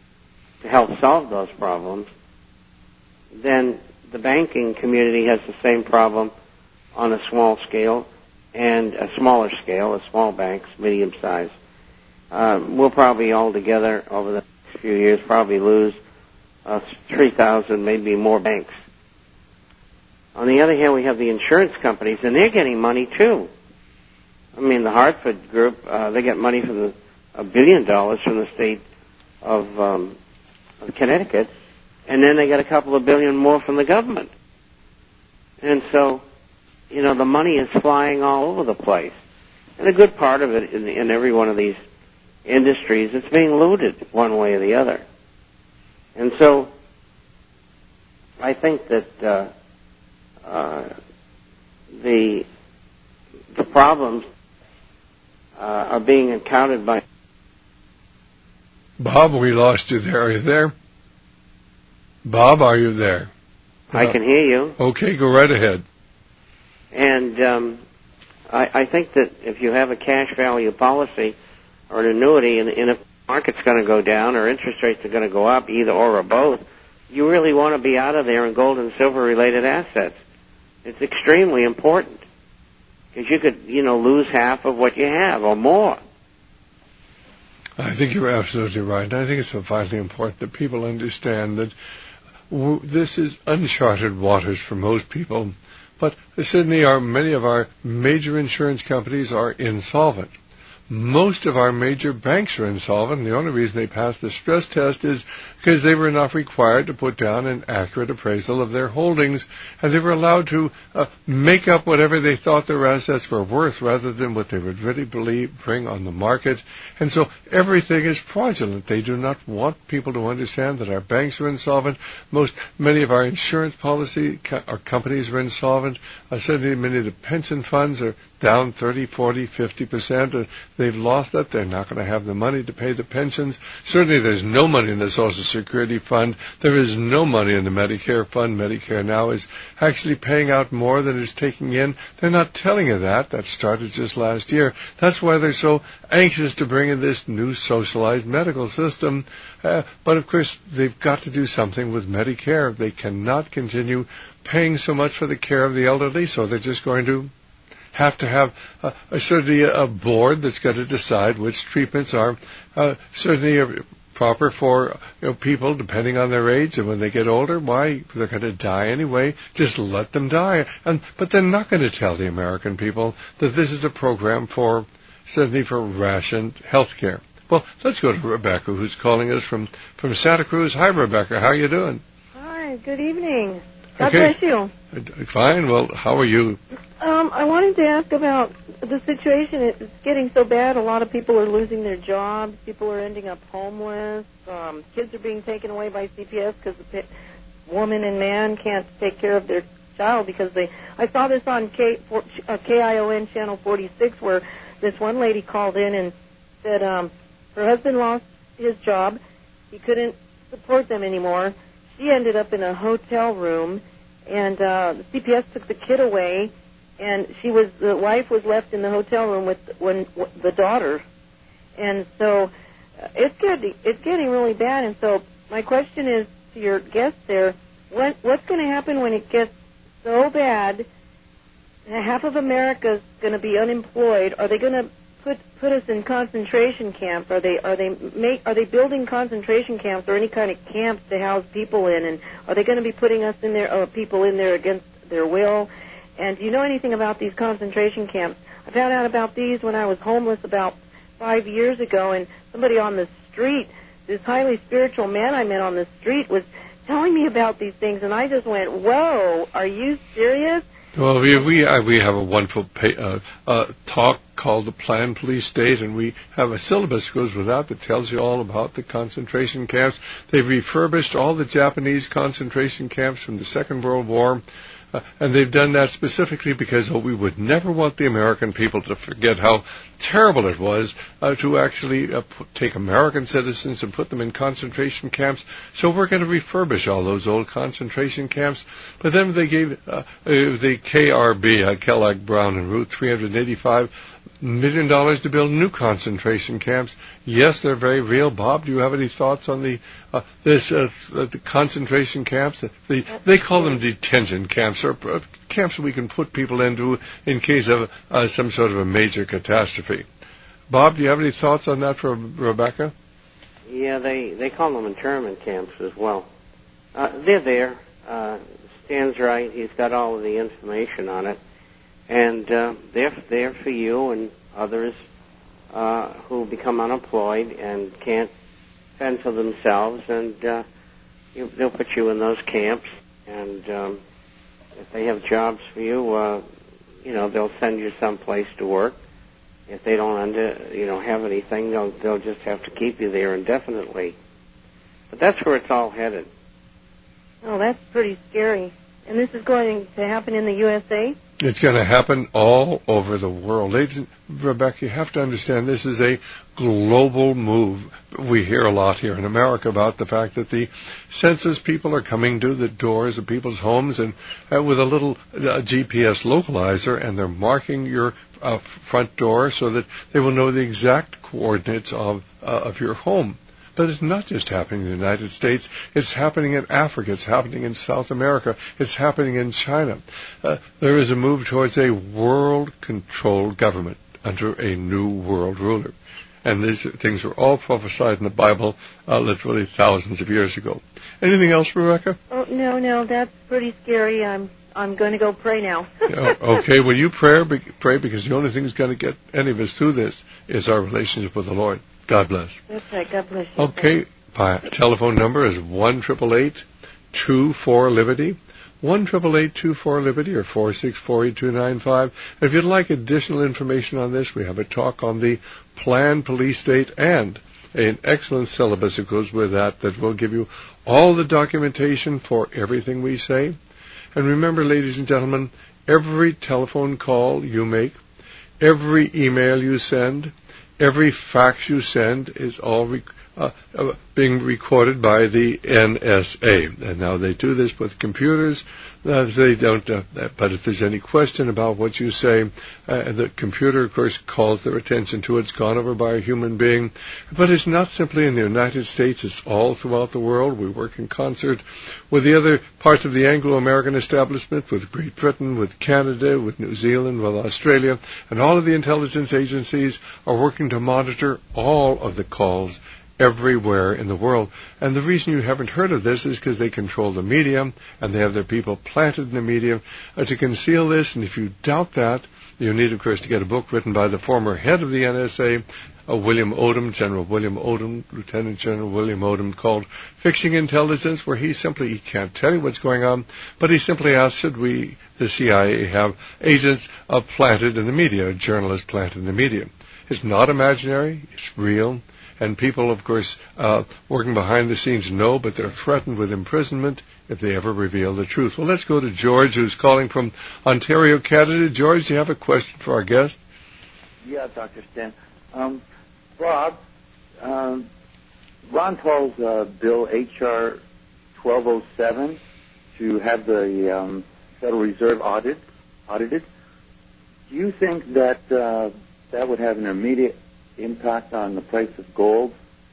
to help solve those problems, then the banking community has the same problem on a small scale and a smaller scale, a small banks, medium size. Um, we'll probably all together over the next few years probably lose uh, three thousand, maybe more banks. On the other hand, we have the insurance companies, and they're getting money too. I mean, the Hartford Group, uh, they get money from the, a billion dollars from the state of, um, of Connecticut, and then they get a couple of billion more from the government. And so, you know, the money is flying all over the place. And a good part of it in, in every one of these industries, it's being looted one way or the other. And so I think that uh, uh, the the problems uh, are being encountered by... Bob, we lost you there. Are you there? Bob, are you there? I uh, can hear you. Okay, go right ahead. And um, I, I think that if you have a cash value policy or an annuity, and, and if the market's going to go down or interest rates are going to go up, either or or both, you really want to be out of there in gold and silver related assets. It's extremely important because you could, you know, lose half of what you have or more. I think you're absolutely right. I think it's so vitally important that people understand that w- this is uncharted waters for most people. But Sydney, our, many of our major insurance companies are insolvent. Most of our major banks are insolvent, and the only reason they passed the stress test is because they were not required to put down an accurate appraisal of their holdings, and they were allowed to uh, make up whatever they thought their assets were worth rather than what they would really believe bring on the market. And so everything is fraudulent. They do not want people to understand that our banks are insolvent. Most, many of our insurance policy co- our companies are insolvent. Uh, certainly many of the pension funds are down thirty, forty, fifty percent. Uh, They've lost that. They're not going to have the money to pay the pensions. Certainly there's no money in the Social Security fund. There is no money in the Medicare fund. Medicare now is actually paying out more than it's taking in. They're not telling you that. That started just last year. That's why they're so anxious to bring in this new socialized medical system. Uh, but, of course, they've got to do something with Medicare. They cannot continue paying so much for the care of the elderly, so they're just going to have to have uh, a, certainly a board that's got to decide which treatments are uh, certainly uh, proper for you know, people depending on their age, and when they get older, why, they're going to die anyway, just let them die. And but they're not going to tell the American people that this is a program for certainly for rationed health care. Well, let's go to Rebecca, who's calling us from, from Santa Cruz. Hi, Rebecca. How are you doing? Hi, good evening. God okay. bless you. Fine. Well, how are you? Um, I wanted to ask about the situation. It's getting so bad. A lot of people are losing their jobs. People are ending up homeless. Um, kids are being taken away by C P S because the woman and man can't take care of their child because they... I saw this on K, uh, K I O N Channel forty-six where this one lady called in and said um, her husband lost his job. He couldn't support them anymore. She ended up in a hotel room, and uh, the C P S took the kid away, and she was the wife was left in the hotel room with when the daughter, and so uh, it's getting it's getting really bad. And so my question is to your guest there: what what's going to happen when it gets so bad? Half of America's going to be unemployed. Are they going to put put us in concentration camps? Are they are they make are they building concentration camps or any kind of camps to house people in? And are they going to be putting us in there, uh, people in there against their will? And do you know anything about these concentration camps? I found out about these when I was homeless about five years ago, and somebody on the street, this highly spiritual man I met on the street, was telling me about these things, and I just went, "Whoa, are you serious?" Well, we we, uh, we have a wonderful pay, uh, uh, talk called the Planned Police State, and we have a syllabus that goes with that that tells you all about the concentration camps. They've refurbished all the Japanese concentration camps from the Second World War, uh, and they've done that specifically because oh, we would never want the American people to forget how terrible it was uh, to actually uh, put, take American citizens and put them in concentration camps. So we're going to refurbish all those old concentration camps. But then they gave uh, uh, the K R B, uh, Kellogg, Brown and Root, three hundred eighty-five a million dollars to build new concentration camps. Yes, they're very real. Bob, do you have any thoughts on the uh, this uh, the concentration camps? The, they call them detention camps, or uh, camps we can put people into in case of uh, some sort of a major catastrophe. Bob, do you have any thoughts on that for Rebecca? Yeah, they, they call them internment camps as well. Uh, they're there. Uh, Stan's right. He's got all of the information on it. And uh, they're there for you and others uh, who become unemployed and can't fend for themselves. And uh, you, they'll put you in those camps. And um, if they have jobs for you, uh, you know, they'll send you someplace to work. If they don't under, you know, have anything, they'll they'll just have to keep you there indefinitely. But that's where it's all headed. Oh, that's pretty scary. And this is going to happen in the U S A? It's going to happen all over the world. Ladies and Rebecca, you have to understand this is a global move. We hear a lot here in America about the fact that the census people are coming to the doors of people's homes and uh, with a little uh, G P S localizer, and they're marking your uh, front door so that they will know the exact coordinates of uh, of your home. But it's not just happening in the United States. It's happening in Africa. It's happening in South America. It's happening in China. Uh, there is a move towards a world-controlled government under a new world ruler. And these things were all prophesied in the Bible uh, literally thousands of years ago. Anything else, Rebecca? Oh, no, no, that's pretty scary. I'm I'm going to go pray now. Oh, okay, well, you pray, pray because the only thing that's going to get any of us through this is our relationship with the Lord. God bless. That's right. God bless you. Okay. My telephone number is one eight eight eight, two four, liberty. one eight eight eight, two four, liberty or four six four, eight two nine five. If you'd like additional information on this, we have a talk on the planned police state and an excellent syllabus that goes with that that will give you all the documentation for everything we say. And remember, ladies and gentlemen, every telephone call you make, every email you send, every fax you send is all rec- uh, uh, being recorded by the N S A. And now they do this with computers. Uh, they don't. Uh, but if there's any question about what you say, uh, the computer, of course, calls their attention to it. It's gone over by a human being. But it's not simply in the United States. It's all throughout the world. We work in concert with the other parts of the Anglo-American establishment, with Great Britain, with Canada, with New Zealand, with Australia. And all of the intelligence agencies are working to monitor all of the calls everywhere in the world. And the reason you haven't heard of this is because they control the media, and they have their people planted in the media uh, to conceal this. And if you doubt that, you need, of course, to get a book written by the former head of the N S A, uh, William Odom, General William Odom, Lieutenant General William Odom, called Fixing Intelligence, where he simply he can't tell you what's going on, but he simply asks, should we, the C I A, have agents uh, planted in the media, journalists planted in the media? It's not imaginary. It's real. And people, of course, uh, working behind the scenes know, but they're threatened with imprisonment if they ever reveal the truth. Well, let's go to George, who's calling from Ontario, Canada. George, do you have a question for our guest? Yeah, Doctor Stan. Um, Bob, um, Ron Paul's uh, bill, H R twelve oh seven, to have the um, Federal Reserve audit, audited, do you think that uh, that would have an immediate impact on the price of gold,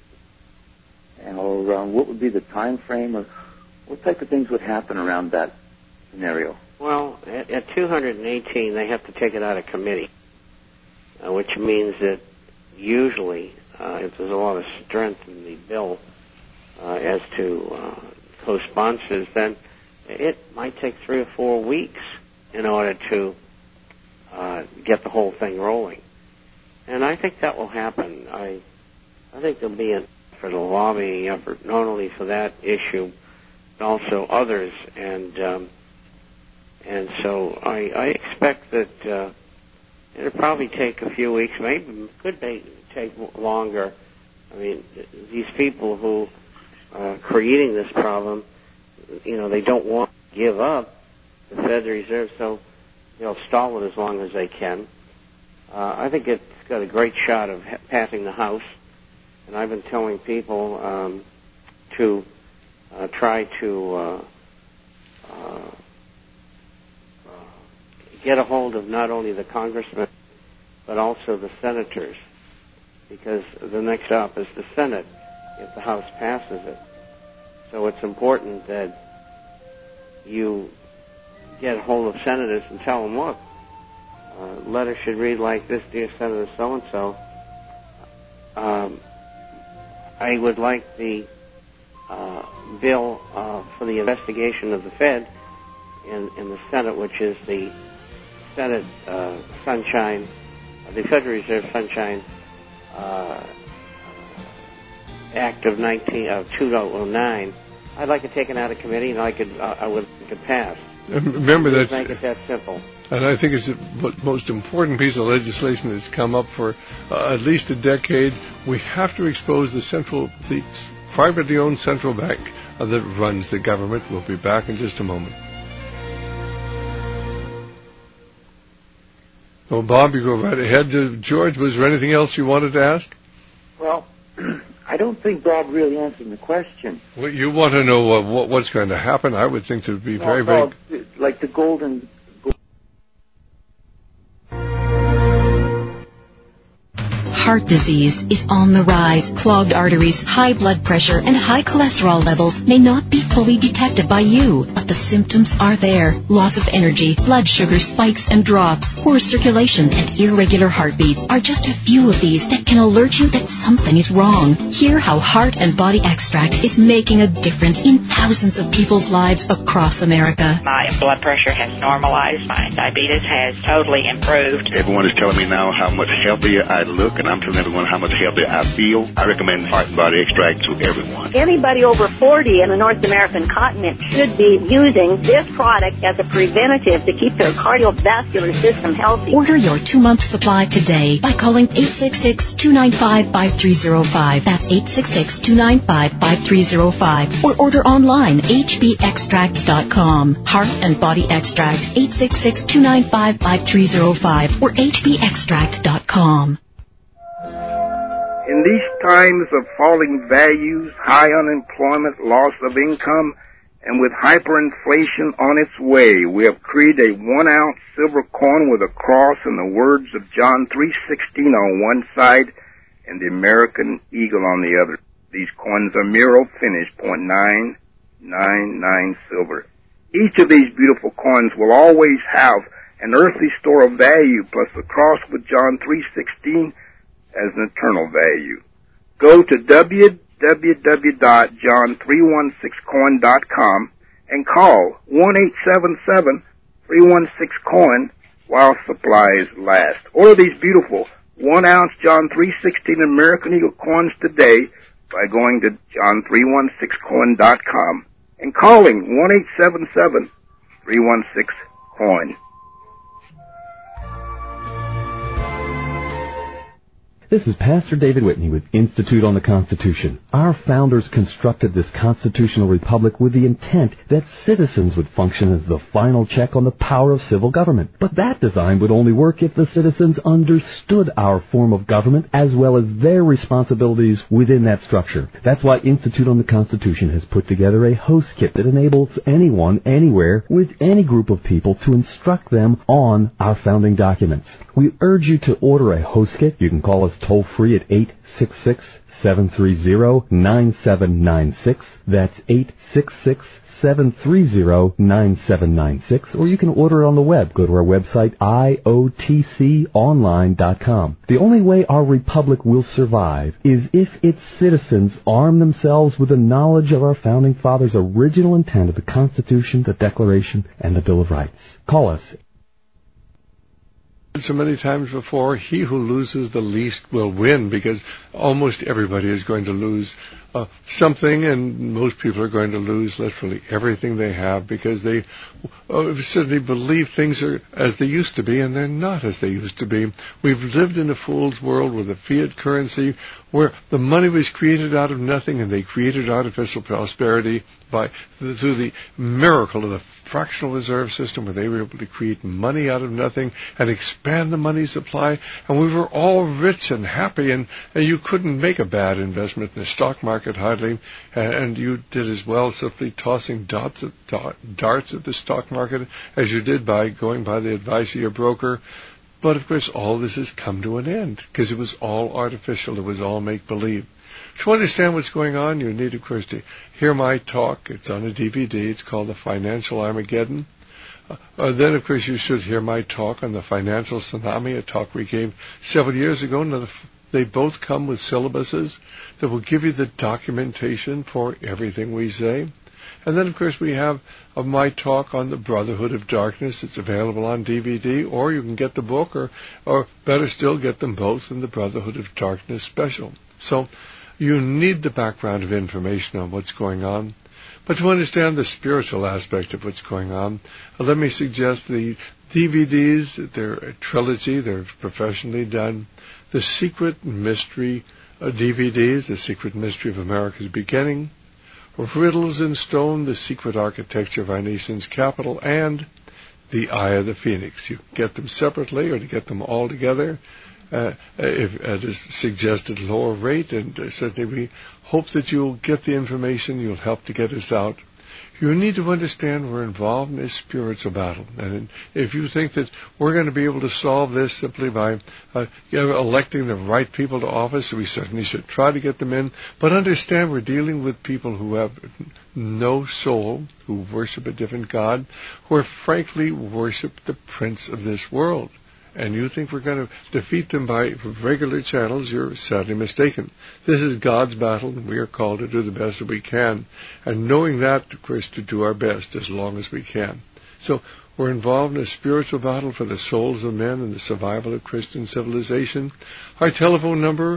and or um, what would be the time frame, or what type of things would happen around that scenario? Well, at, at two hundred eighteen, they have to take it out of committee, uh, which means that usually, uh, if there's a lot of strength in the bill uh, as to uh, co-sponsors, then it might take three or four weeks in order to uh, get the whole thing rolling. And I think that will happen. I I think there'll be an effort, a lobbying effort, not only for that issue, but also others. And um, and so I, I expect that uh, it'll probably take a few weeks, maybe could be, take longer. I mean, these people who are creating this problem, you know, they don't want to give up the Federal Reserve, so they'll stall it as long as they can. Uh, I think it's got a great shot of ha- passing the House, and I've been telling people um, to uh, try to uh, uh, get a hold of not only the congressmen but also the senators, because the next stop is the Senate if the House passes it. So it's important that you get a hold of senators and tell them, look, uh, letter should read like this, dear Senator so-and-so. Um, I would like the uh, bill uh, for the investigation of the Fed in, in the Senate, which is the Senate uh, Sunshine, the Federal Reserve Sunshine uh, Act of nineteen of two thousand nine. I'd like it taken out of committee, and I could uh, I would it could pass. And remember that. Make it that simple. And I think it's the most important piece of legislation that's come up for uh, at least a decade. We have to expose the central, the privately owned central bank uh, that runs the government. We'll be back in just a moment. Well, Bob, you go right ahead. Uh, George, was there anything else you wanted to ask? Well, I don't think Bob really answered the question. Well, you want to know uh, what, what's going to happen? I would think it would be no, very, no, very... like the golden... Heart disease is on the rise. Clogged arteries, high blood pressure, and high cholesterol levels may not be fully detected by you, but the symptoms are there. Loss of energy, blood sugar spikes and drops, poor circulation, and irregular heartbeat are just a few of these that can alert you that something is wrong. Hear how Heart and Body Extract is making a difference in thousands of people's lives across America. My blood pressure has normalized. My diabetes has totally improved. Everyone is telling me now how much healthier I look, and I'm telling everyone how much healthier I feel. I recommend Heart and Body Extract to everyone. Anybody over forty in the North American continent should be using this product as a preventative to keep their cardiovascular system healthy. Order your two-month supply today by calling eight six six, two nine five, five three zero five. That's eight six six, two nine five, five three zero five. Or order online, h b extract dot com. Heart and Body Extract, eight six six, two nine five, five three zero five or h b extract dot com. In these times of falling values, high unemployment, loss of income, and with hyperinflation on its way, we have created a one-ounce silver coin with a cross and the words of John three sixteen on one side and the American eagle on the other. These coins are Miro finish, point nine nine nine silver. Each of these beautiful coins will always have an earthly store of value, plus the cross with John three sixteen as an eternal value. Go to w w w dot john three one six coin dot com and call one eight seven seven, three one six coin while supplies last. Order these beautiful one-ounce John three sixteen American Eagle coins today by going to john three one six coin dot com and calling one eight seven seven, three one six coin. This is Pastor David Whitney with Institute on the Constitution. Our founders constructed this constitutional republic with the intent that citizens would function as the final check on the power of civil government. But that design would only work if the citizens understood our form of government as well as their responsibilities within that structure. That's why Institute on the Constitution has put together a host kit that enables anyone, anywhere, with any group of people to instruct them on our founding documents. We urge you to order a host kit. You can call us toll free at eight six six, seven three zero, nine seven nine six. That's eight six six, seven three zero, nine seven nine six. Or you can order it on the web. Go to our website, I O T C online dot com. The only way our republic will survive is if its citizens arm themselves with the knowledge of our founding fathers' original intent of the Constitution, the Declaration, and the Bill of Rights. Call us. So many times before, he who loses the least will win, because almost everybody is going to lose uh, something, and most people are going to lose literally everything they have because they uh, certainly believe things are as they used to be, and they're not as they used to be. We've lived in a fool's world with a fiat currency where the money was created out of nothing, and they created artificial prosperity by through the miracle of the fractional reserve system, where they were able to create money out of nothing and expand the money supply, and we were all rich and happy, and, and you couldn't make a bad investment in the stock market hardly, and you did as well simply tossing dots at, darts at the stock market as you did by going by the advice of your broker. But, of course, all this has come to an end because it was all artificial. It was all make-believe. To understand what's going on, you need, of course, to hear my talk. It's on a D V D. It's called The Financial Armageddon. Uh, uh, then, of course, you should hear my talk on the financial tsunami, a talk we gave several years ago. Now, they both come with syllabuses that will give you the documentation for everything we say. And then, of course, we have uh, my talk on the Brotherhood of Darkness. It's available on D V D, or you can get the book, or, or better still, get them both in the Brotherhood of Darkness special. So you need the background of information on what's going on. But to understand the spiritual aspect of what's going on, uh, let me suggest the D V Ds. They're a trilogy. They're professionally done. The Secret Mystery uh, D V Ds, The Secret Mystery of America's Beginning, Riddles in Stone, The Secret Architecture of Our Nation's Capital, and The Eye of the Phoenix. You can get them separately or to get them all together uh, if, at a suggested lower rate, and uh, certainly we hope that you'll get the information, you'll help to get us out. You need to understand we're involved in a spiritual battle. And if you think that we're going to be able to solve this simply by uh, you know, electing the right people to office, we certainly should try to get them in. But understand we're dealing with people who have no soul, who worship a different God, who are frankly worship the prince of this world. And you think we're going to defeat them by regular channels, you're sadly mistaken. This is God's battle, and we are called to do the best that we can. And knowing that, of course, to do our best as long as we can. So we're involved in a spiritual battle for the souls of men and the survival of Christian civilization. Our telephone number,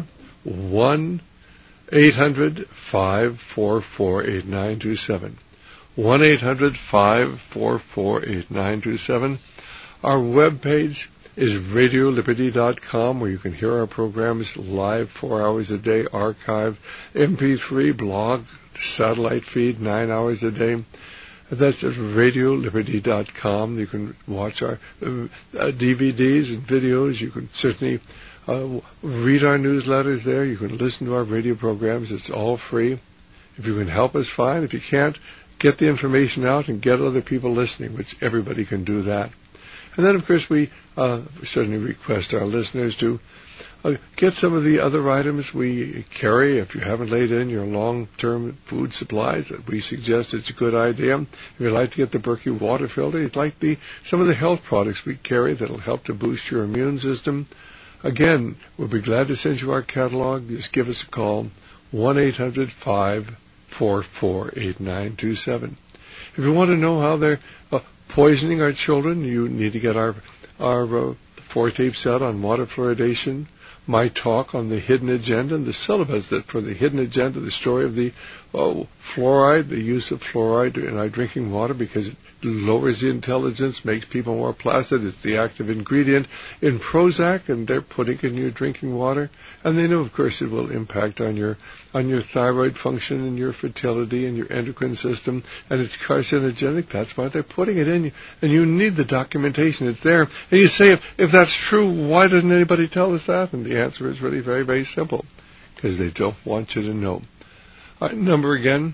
one eight hundred five four four eight nine two seven. one eight hundred five four four eight nine two seven. Our webpage is radio liberty dot com, where you can hear our programs live four hours a day, archived, M P three, blog, satellite feed, nine hours a day. That's at radio liberty dot com. You can watch our uh, uh, D V Ds and videos. You can certainly uh, read our newsletters there. You can listen to our radio programs. It's all free. If you can help us, fine. If you can't, get the information out and get other people listening, which everybody can do that. And then, of course, we uh, certainly request our listeners to uh, get some of the other items we carry. If you haven't laid in your long-term food supplies, that we suggest it's a good idea. If you'd like to get the Berkey water filter, you'd like the some of the health products we carry that will help to boost your immune system. Again, we'll be glad to send you our catalog. Just give us a call, one eight hundred five four four eight nine two seven. If you want to know how they're uh, poisoning our children, you need to get our our uh, four-tape set on water fluoridation, my talk on the hidden agenda, and the syllabus that for the hidden agenda, the story of the uh, fluoride, the use of fluoride in our drinking water because it lowers the intelligence, makes people more placid. It's the active ingredient in Prozac, and they're putting it in your drinking water. And they know, of course, it will impact on your on your thyroid function and your fertility and your endocrine system, and it's carcinogenic. That's why they're putting it in you. And you need the documentation. It's there. And you say, if, if that's true, why doesn't anybody tell us that? And the answer is really very, very simple, because they don't want you to know. Our number again,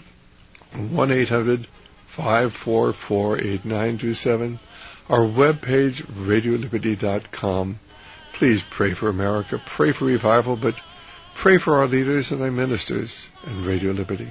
one eight hundred five four four eight nine two seven. Our webpage, radio liberty dot com. Please pray for America, pray for revival, but pray for our leaders and our ministers and Radio Liberty.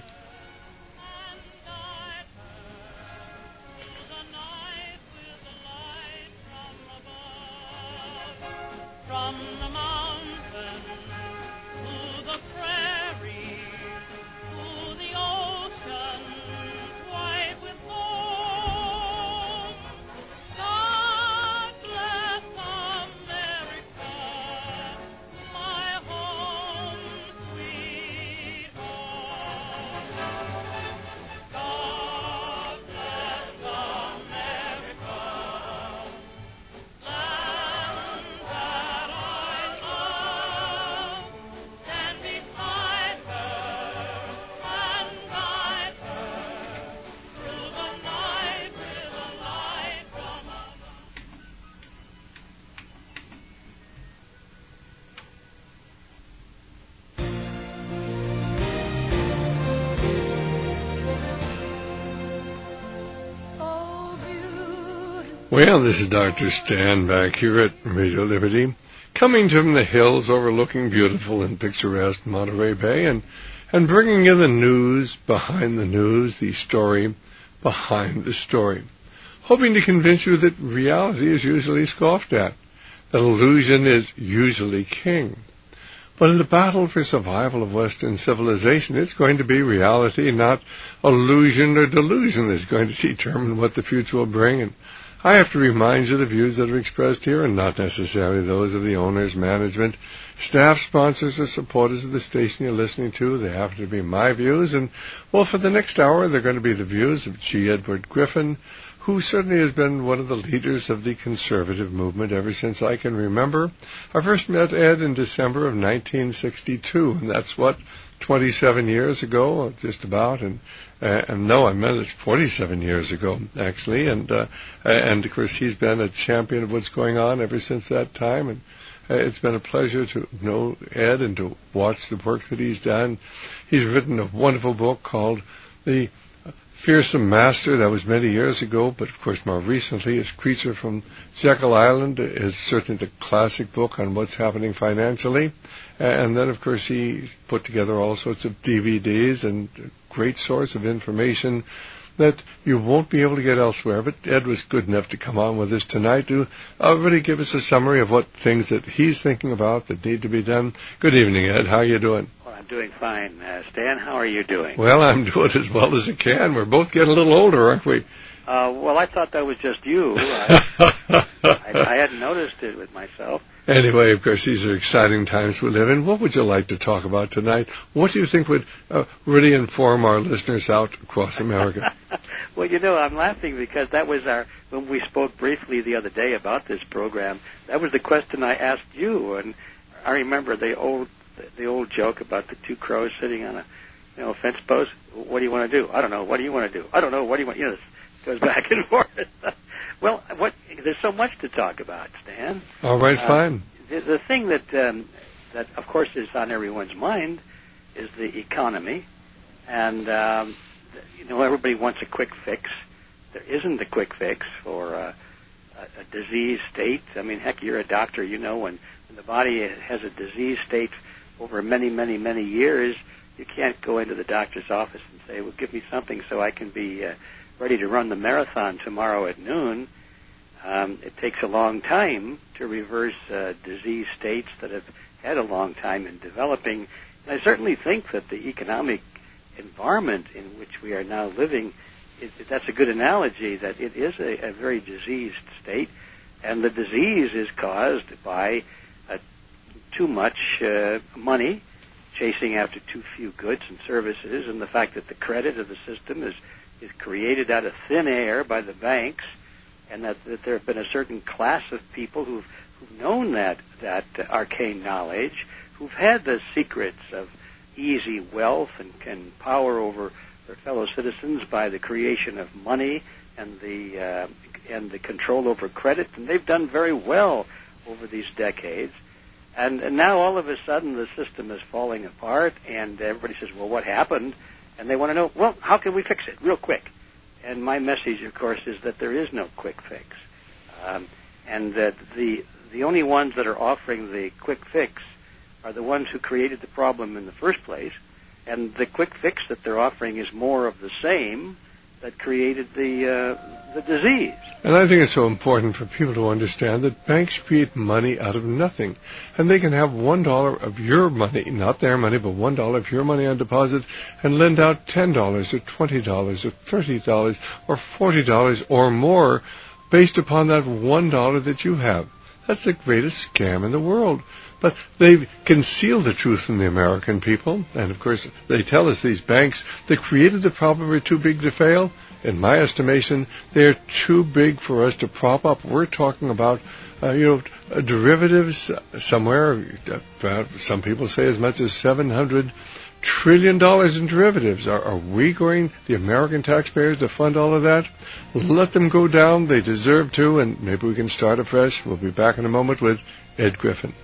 Well, this is Doctor Stan back here at Radio Liberty, coming from the hills overlooking beautiful and picturesque Monterey Bay, and, and bringing you the news behind the news, the story behind the story, hoping to convince you that reality is usually scoffed at, that illusion is usually king. But in the battle for survival of Western civilization, it's going to be reality, not illusion or delusion, that's going to determine what the future will bring. And I have to remind you the views that are expressed here are not necessarily those of the owners, management, staff, sponsors, or supporters of the station you're listening to. They happen to be my views. And, well, for the next hour, they're going to be the views of G. Edward Griffin, who certainly has been one of the leaders of the conservative movement ever since I can remember. I first met Ed in December of nineteen sixty-two, and that's what, twenty-seven years ago, just about, and uh, and no, I meant it forty-seven years ago, actually, and uh, and of course he's been a champion of what's going on ever since that time, and uh, it's been a pleasure to know Ed and to watch the work that he's done. He's written a wonderful book called The Fearsome Master. That was many years ago, but of course more recently his Creature from Jekyll Island is certainly the classic book on what's happening financially. And then of course he put together all sorts of D V Ds and a great source of information that you won't be able to get elsewhere. But Ed was good enough to come on with us tonight to uh, really give us a summary of what things that he's thinking about that need to be done. Good evening, Ed. How are you doing? Well, I'm doing fine. Uh, Stan, how are you doing? Well, I'm doing as well as I can. We're both getting a little older, aren't we? Uh, well, I thought that was just you. I, I, I hadn't noticed it with myself. Anyway, of course, these are exciting times we live in. What would you like to talk about tonight? What do you think would uh, really inform our listeners out across America? Well, you know, I'm laughing because that was our, when we spoke briefly the other day about this program, that was the question I asked you. And I remember the old the old joke about the two crows sitting on a you know fence post. What do you want to do? I don't know. What do you want to do? I don't know. What do you want? You know, it goes back and forth. Well, what there's so much to talk about, Stan. All right, uh, fine. The, the thing that um, that of course is on everyone's mind is the economy, and um, you know everybody wants a quick fix. There isn't a quick fix for uh, a, a disease state. I mean, heck, you're a doctor. You know when, when the body has a disease state over many, many, many years, you can't go into the doctor's office and say, well, give me something so I can be uh, ready to run the marathon tomorrow at noon. Um, it takes a long time to reverse uh, disease states that have had a long time in developing. And I certainly think that the economic environment in which we are now living, it, that's a good analogy, that it is a, a very diseased state, and the disease is caused by uh, too much uh, money chasing after too few goods and services, and the fact that the credit of the system is, is created out of thin air by the banks, and that, that there have been a certain class of people who've, who've known that, that uh, arcane knowledge, who've had the secrets of easy wealth and, and power over their fellow citizens by the creation of money and the uh, and the control over credit, and they've done very well over these decades. And, and now all of a sudden the system is falling apart, and everybody says, well, what happened? And they want to know, well, how can we fix it real quick? And my message, of course, is that there is no quick fix. Um, and that the the only ones that are offering the quick fix are the ones who created the problem in the first place. And the quick fix that they're offering is more of the same that created the uh, the disease. And I think it's so important for people to understand that banks create money out of nothing. And they can have one dollar of your money, not their money, but one dollar of your money on deposit, and lend out ten dollars or twenty dollars or thirty dollars or forty dollars or more based upon that one dollar that you have. That's the greatest scam in the world. But they've concealed the truth from the American people. And, of course, they tell us these banks that created the problem are too big to fail. In my estimation, they're too big for us to prop up. We're talking about, uh, you know, uh, derivatives somewhere. Uh, some people say as much as seven hundred trillion dollars in derivatives. Are, are we going, the American taxpayers, to fund all of that? Let them go down. They deserve to, and maybe we can start afresh. We'll be back in a moment with Ed Griffin.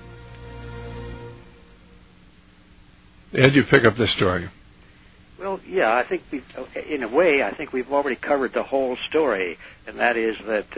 Ed, you pick up this story. Well, yeah, I think we've, in a way, I think we've already covered the whole story, and that is that uh,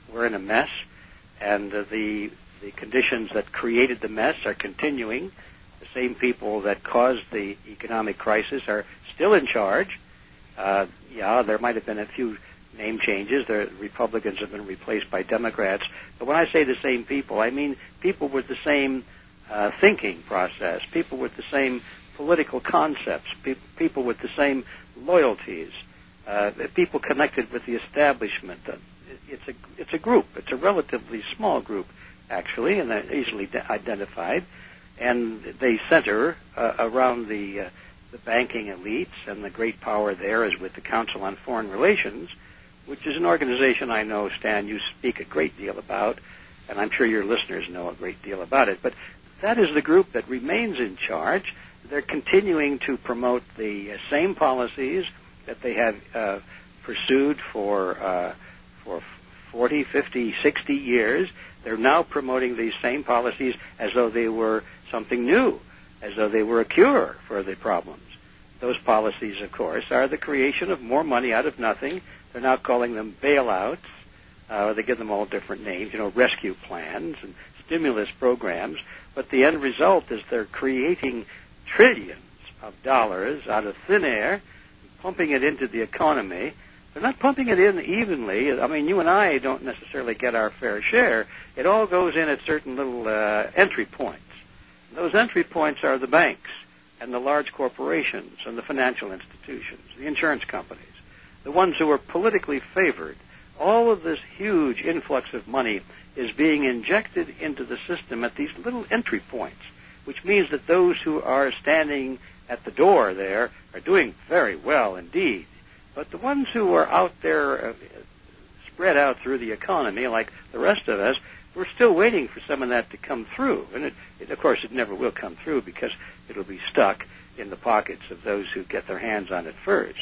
we're in a mess, and uh, the the conditions that created the mess are continuing. The same people that caused the economic crisis are still in charge. Uh, yeah, there might have been a few name changes. The Republicans have been replaced by Democrats. But when I say the same people, I mean people with the same uh, thinking process, people with the same political concepts, pe- people with the same loyalties, uh, people connected with the establishment. Uh, it's a it's a group. It's a relatively small group, actually, and they're easily de- identified. And they center uh, around the uh, the banking elites, and the great power there is with the Council on Foreign Relations, which is an organization I know, Stan, you speak a great deal about, and I'm sure your listeners know a great deal about it. But that is the group that remains in charge. They're continuing to promote the uh, same policies that they have uh, pursued for uh, for forty, fifty, sixty years. They're now promoting these same policies as though they were something new, as though they were a cure for the problems. Those policies, of course, are the creation of more money out of nothing. They're now calling them bailouts. Uh, they give them all different names, you know, rescue plans and stimulus programs. But the end result is they're creating trillions of dollars out of thin air, pumping it into the economy. They're not pumping it in evenly. I mean, you and I don't necessarily get our fair share. It all goes in at certain little uh, entry points. Those entry points are the banks and the large corporations and the financial institutions, the insurance companies, the ones who are politically favored. All of this huge influx of money is being injected into the system at these little entry points, which means that those who are standing at the door there are doing very well indeed. But the ones who are out there uh, spread out through the economy, like the rest of us, we're still waiting for some of that to come through. And, it, it, of course, it never will come through because it'll be stuck in the pockets of those who get their hands on it first.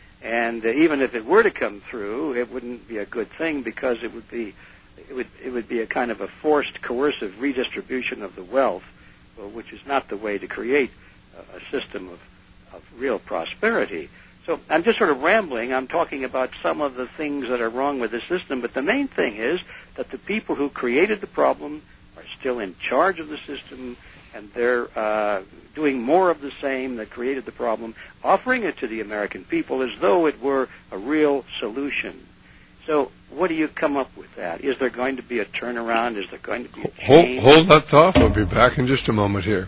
And uh, even if it were to come through, it wouldn't be a good thing because it would be it would it would be a kind of a forced, coercive redistribution of the wealth, well, which is not the way to create a, a system of, of real prosperity. So I'm just sort of rambling. I'm talking about some of the things that are wrong with the system, but the main thing is that the people who created the problem are still in charge of the system, and they're uh, doing more of the same that created the problem, offering it to the American people as though it were a real solution. So what do you come up with that? Is there going to be a turnaround? Is there going to be a change? Hold, hold that thought. We'll be back in just a moment here.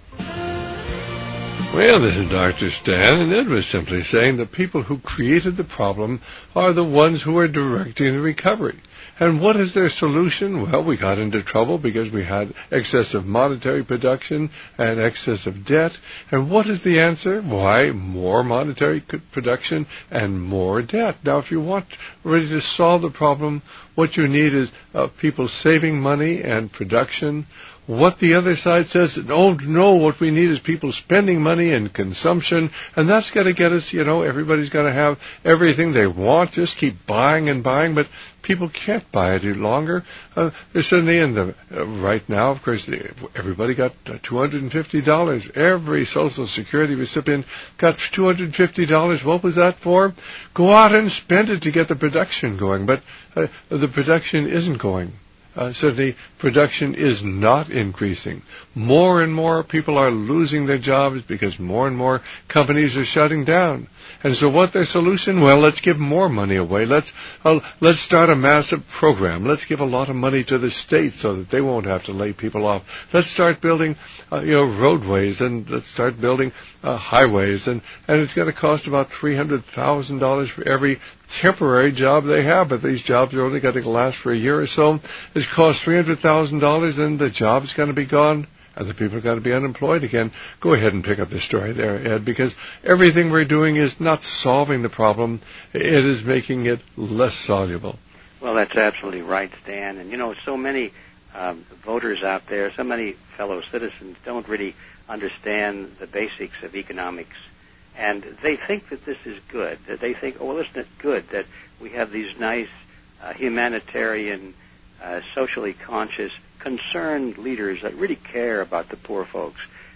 Well, this is Doctor Stan, and Ed was simply saying the people who created the problem are the ones who are directing the recovery. And what is their solution? Well, we got into trouble because we had excessive monetary production and excessive debt. And what is the answer? Why, more monetary production and more debt. Now, if you want really to solve the problem, what you need is uh, people saving money and production. What the other side says, oh, no, what we need is people spending money and consumption, and that's got to get us, you know, everybody's got to have everything they want, just keep buying and buying, but people can't buy it any longer. Uh, they're certainly in the, uh, right now, of course, everybody got uh, two hundred fifty dollars. Every Social Security recipient got two hundred fifty dollars. What was that for? Go out and spend it to get the production going, but uh, the production isn't going. Uh, certainly, production is not increasing. More and more people are losing their jobs because more and more companies are shutting down. And so what's their solution? Well, let's give more money away. Let's uh, let's start a massive program. Let's give a lot of money to the states so that they won't have to lay people off. Let's start building, uh, you know, roadways, and let's start building uh, highways. And, and it's going to cost about three hundred thousand dollars for every temporary job they have, but these jobs are only going to last for a year or so. It costs three hundred thousand dollars, and the job's going to be gone, and the people are going to be unemployed again. Go ahead and pick up the story there, Ed, because everything we're doing is not solving the problem. It is making it less soluble. Well, that's absolutely right, Stan. And, you know, so many um, voters out there, so many fellow citizens don't really understand the basics of economics. And they think that this is good. That they think, oh, well, isn't it good that we have these nice uh, humanitarian, uh, socially conscious, concerned leaders that really care about the poor folks.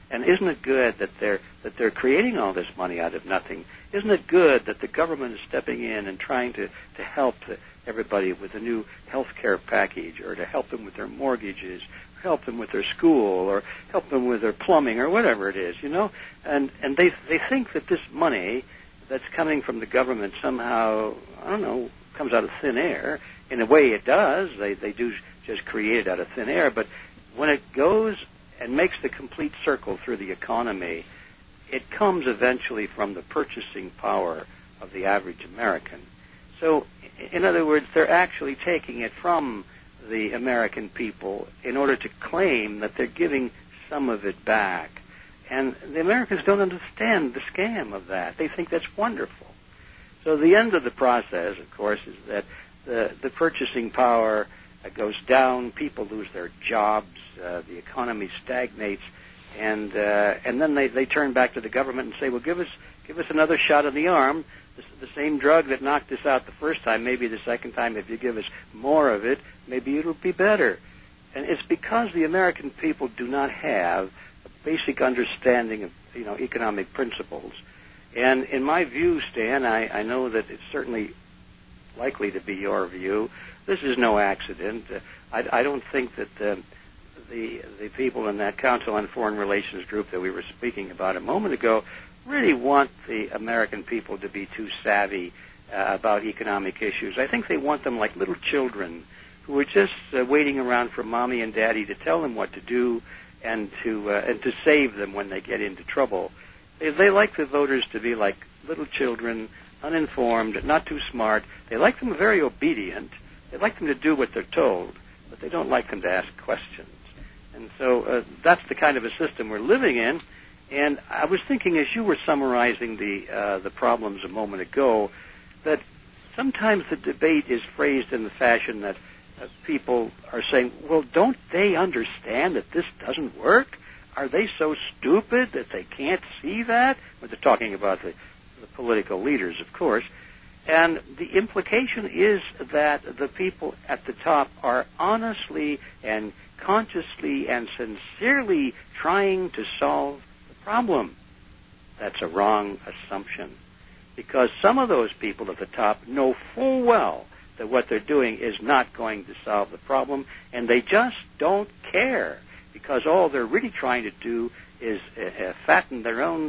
And isn't it good that they're that they're creating all this money out of nothing? Isn't it good that the government is stepping in and trying to, to help the, everybody with a new health care package, or to help them with their mortgages, or help them with their school, or help them with their plumbing, or whatever it is, you know? And and they they think that this money that's coming from the government somehow, I don't know, comes out of thin air. In a way it does. They they do just create it out of thin air. But when it goes and makes the complete circle through the economy, it comes eventually from the purchasing power of the average American. So, in other words, they're actually taking it from the American people in order to claim that they're giving some of it back. And the Americans don't understand the scam of that. They think that's wonderful. So the end of the process, of course, is that the, the purchasing power uh, goes down, people lose their jobs, uh, the economy stagnates, and uh, and then they, they turn back to the government and say, well, give us give us another shot in the arm, the, the same drug that knocked us out the first time, maybe the second time, if you give us more of it, maybe it'll be better. And it's because the American people do not have a basic understanding of, you know, economic principles. And in my view, Stan, I, I know that it's certainly likely to be your view. This is no accident. Uh, I, I don't think that uh, the the people in that Council on Foreign Relations group that we were speaking about a moment ago really want the American people to be too savvy uh, about economic issues. I think they want them like little children who are just uh, waiting around for mommy and daddy to tell them what to do and to uh, and to save them when they get into trouble. They, they like the voters to be like little children, uninformed, not too smart. They like them very obedient. They like them to do what they're told, but they don't like them to ask questions. And so uh, that's the kind of a system we're living in. And I was thinking, as you were summarizing the uh, the problems a moment ago, that sometimes the debate is phrased in the fashion that uh, people are saying, well, don't they understand that this doesn't work? Are they so stupid that they can't see that? Well, they're talking about the, the political leaders, of course. And the implication is that the people at the top are honestly and consciously and sincerely trying to solve the problem. That's a wrong assumption, because some of those people at the top know full well that what they're doing is not going to solve the problem, and they just don't care, because all they're really trying to do is uh, fatten their own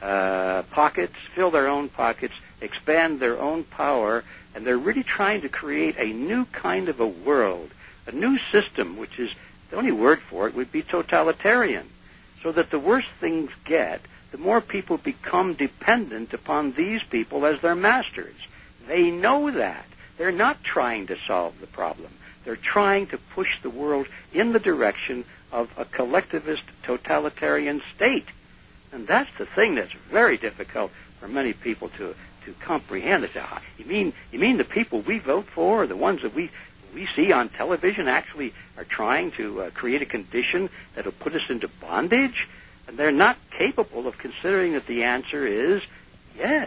uh, pockets, fill their own pockets, expand their own power, and they're really trying to create a new kind of a world, a new system, which is, the only word for it would be totalitarian, so that the worse things get, the more people become dependent upon these people as their masters. They know that. They're not trying to solve the problem. They're trying to push the world in the direction of a collectivist totalitarian state. And that's the thing that's very difficult for many people to, to comprehend. They say, ah, you mean you mean the people we vote for, the ones that we we see on television, actually are trying to uh, create a condition that will put us into bondage? And they're not capable of considering that the answer is yes.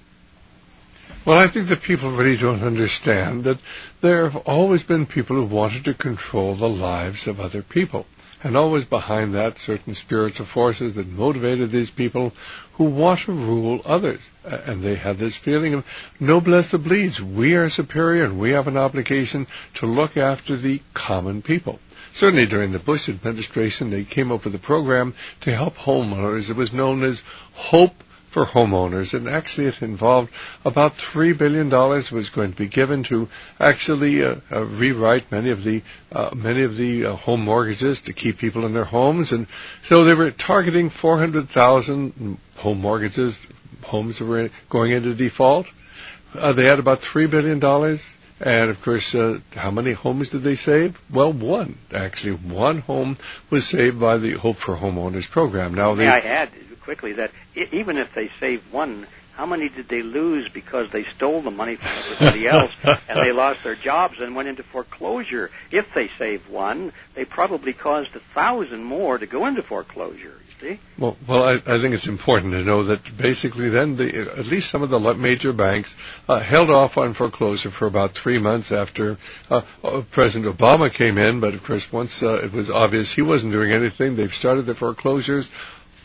Well, I think that people really don't understand that there have always been people who wanted to control the lives of other people. And always behind that, certain spiritual forces that motivated these people who want to rule others. And they have this feeling of noblesse oblige. We are superior and we have an obligation to look after the common people. Certainly during the Bush administration, they came up with a program to help homeowners. It was known as Hope for Homeowners, and actually it involved about three billion dollars was going to be given to actually uh, uh, rewrite many of the uh, many of the uh, home mortgages to keep people in their homes. And so they were targeting four hundred thousand home mortgages, homes that were going into default. Uh, they had about three billion dollars. And, of course, uh, how many homes did they save? Well, one. Actually, one home was saved by the Hope for Homeowners program. Now, May I add quickly that I- even if they saved one, how many did they lose because they stole the money from everybody else and they lost their jobs and went into foreclosure? If they saved one, they probably caused a thousand more to go into foreclosure. See? Well, well, I, I think it's important to know that basically then the, at least some of the major banks uh, held off on foreclosure for about three months after uh, uh, President Obama came in. But, of course, once uh, it was obvious he wasn't doing anything, they've started the foreclosures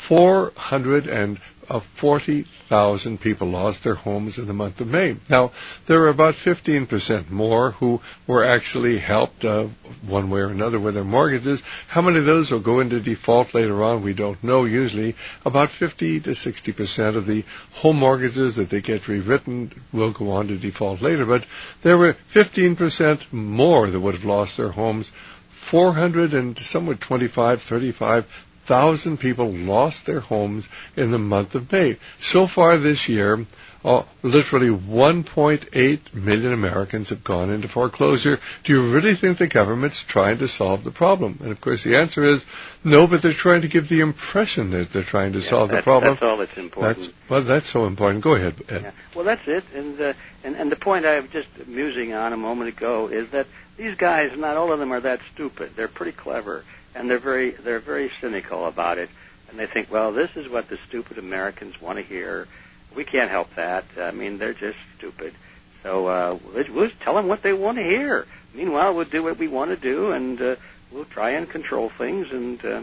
four hundred forty thousand people lost their homes in the month of May. Now, there are about fifteen percent more who were actually helped uh, one way or another with their mortgages. How many of those will go into default later on, we don't know. Usually, about fifty to sixty percent of the home mortgages that they get rewritten will go on to default later. But there were fifteen percent more that would have lost their homes. four hundred and somewhat twenty-five, thirty-five thousand people lost their homes in the month of May. So far this year, uh, literally one point eight million Americans have gone into foreclosure. Do you really think the government's trying to solve the problem? And of course the answer is no, but they're trying to give the impression that they're trying to yeah, solve the that's, problem. That's all that's important. That's, well, that's so important. Go ahead, Ed. Yeah. Well, that's it. And, uh, and and the point I was just musing on a moment ago is that these guys, not all of them are that stupid. They're pretty clever. And they're very they're very cynical about it, and they think, well, this is what the stupid Americans want to hear. We can't help that. I mean, they're just stupid. So uh, we'll, we'll just tell them what they want to hear. Meanwhile, we'll do what we want to do, and uh, we'll try and control things, and uh,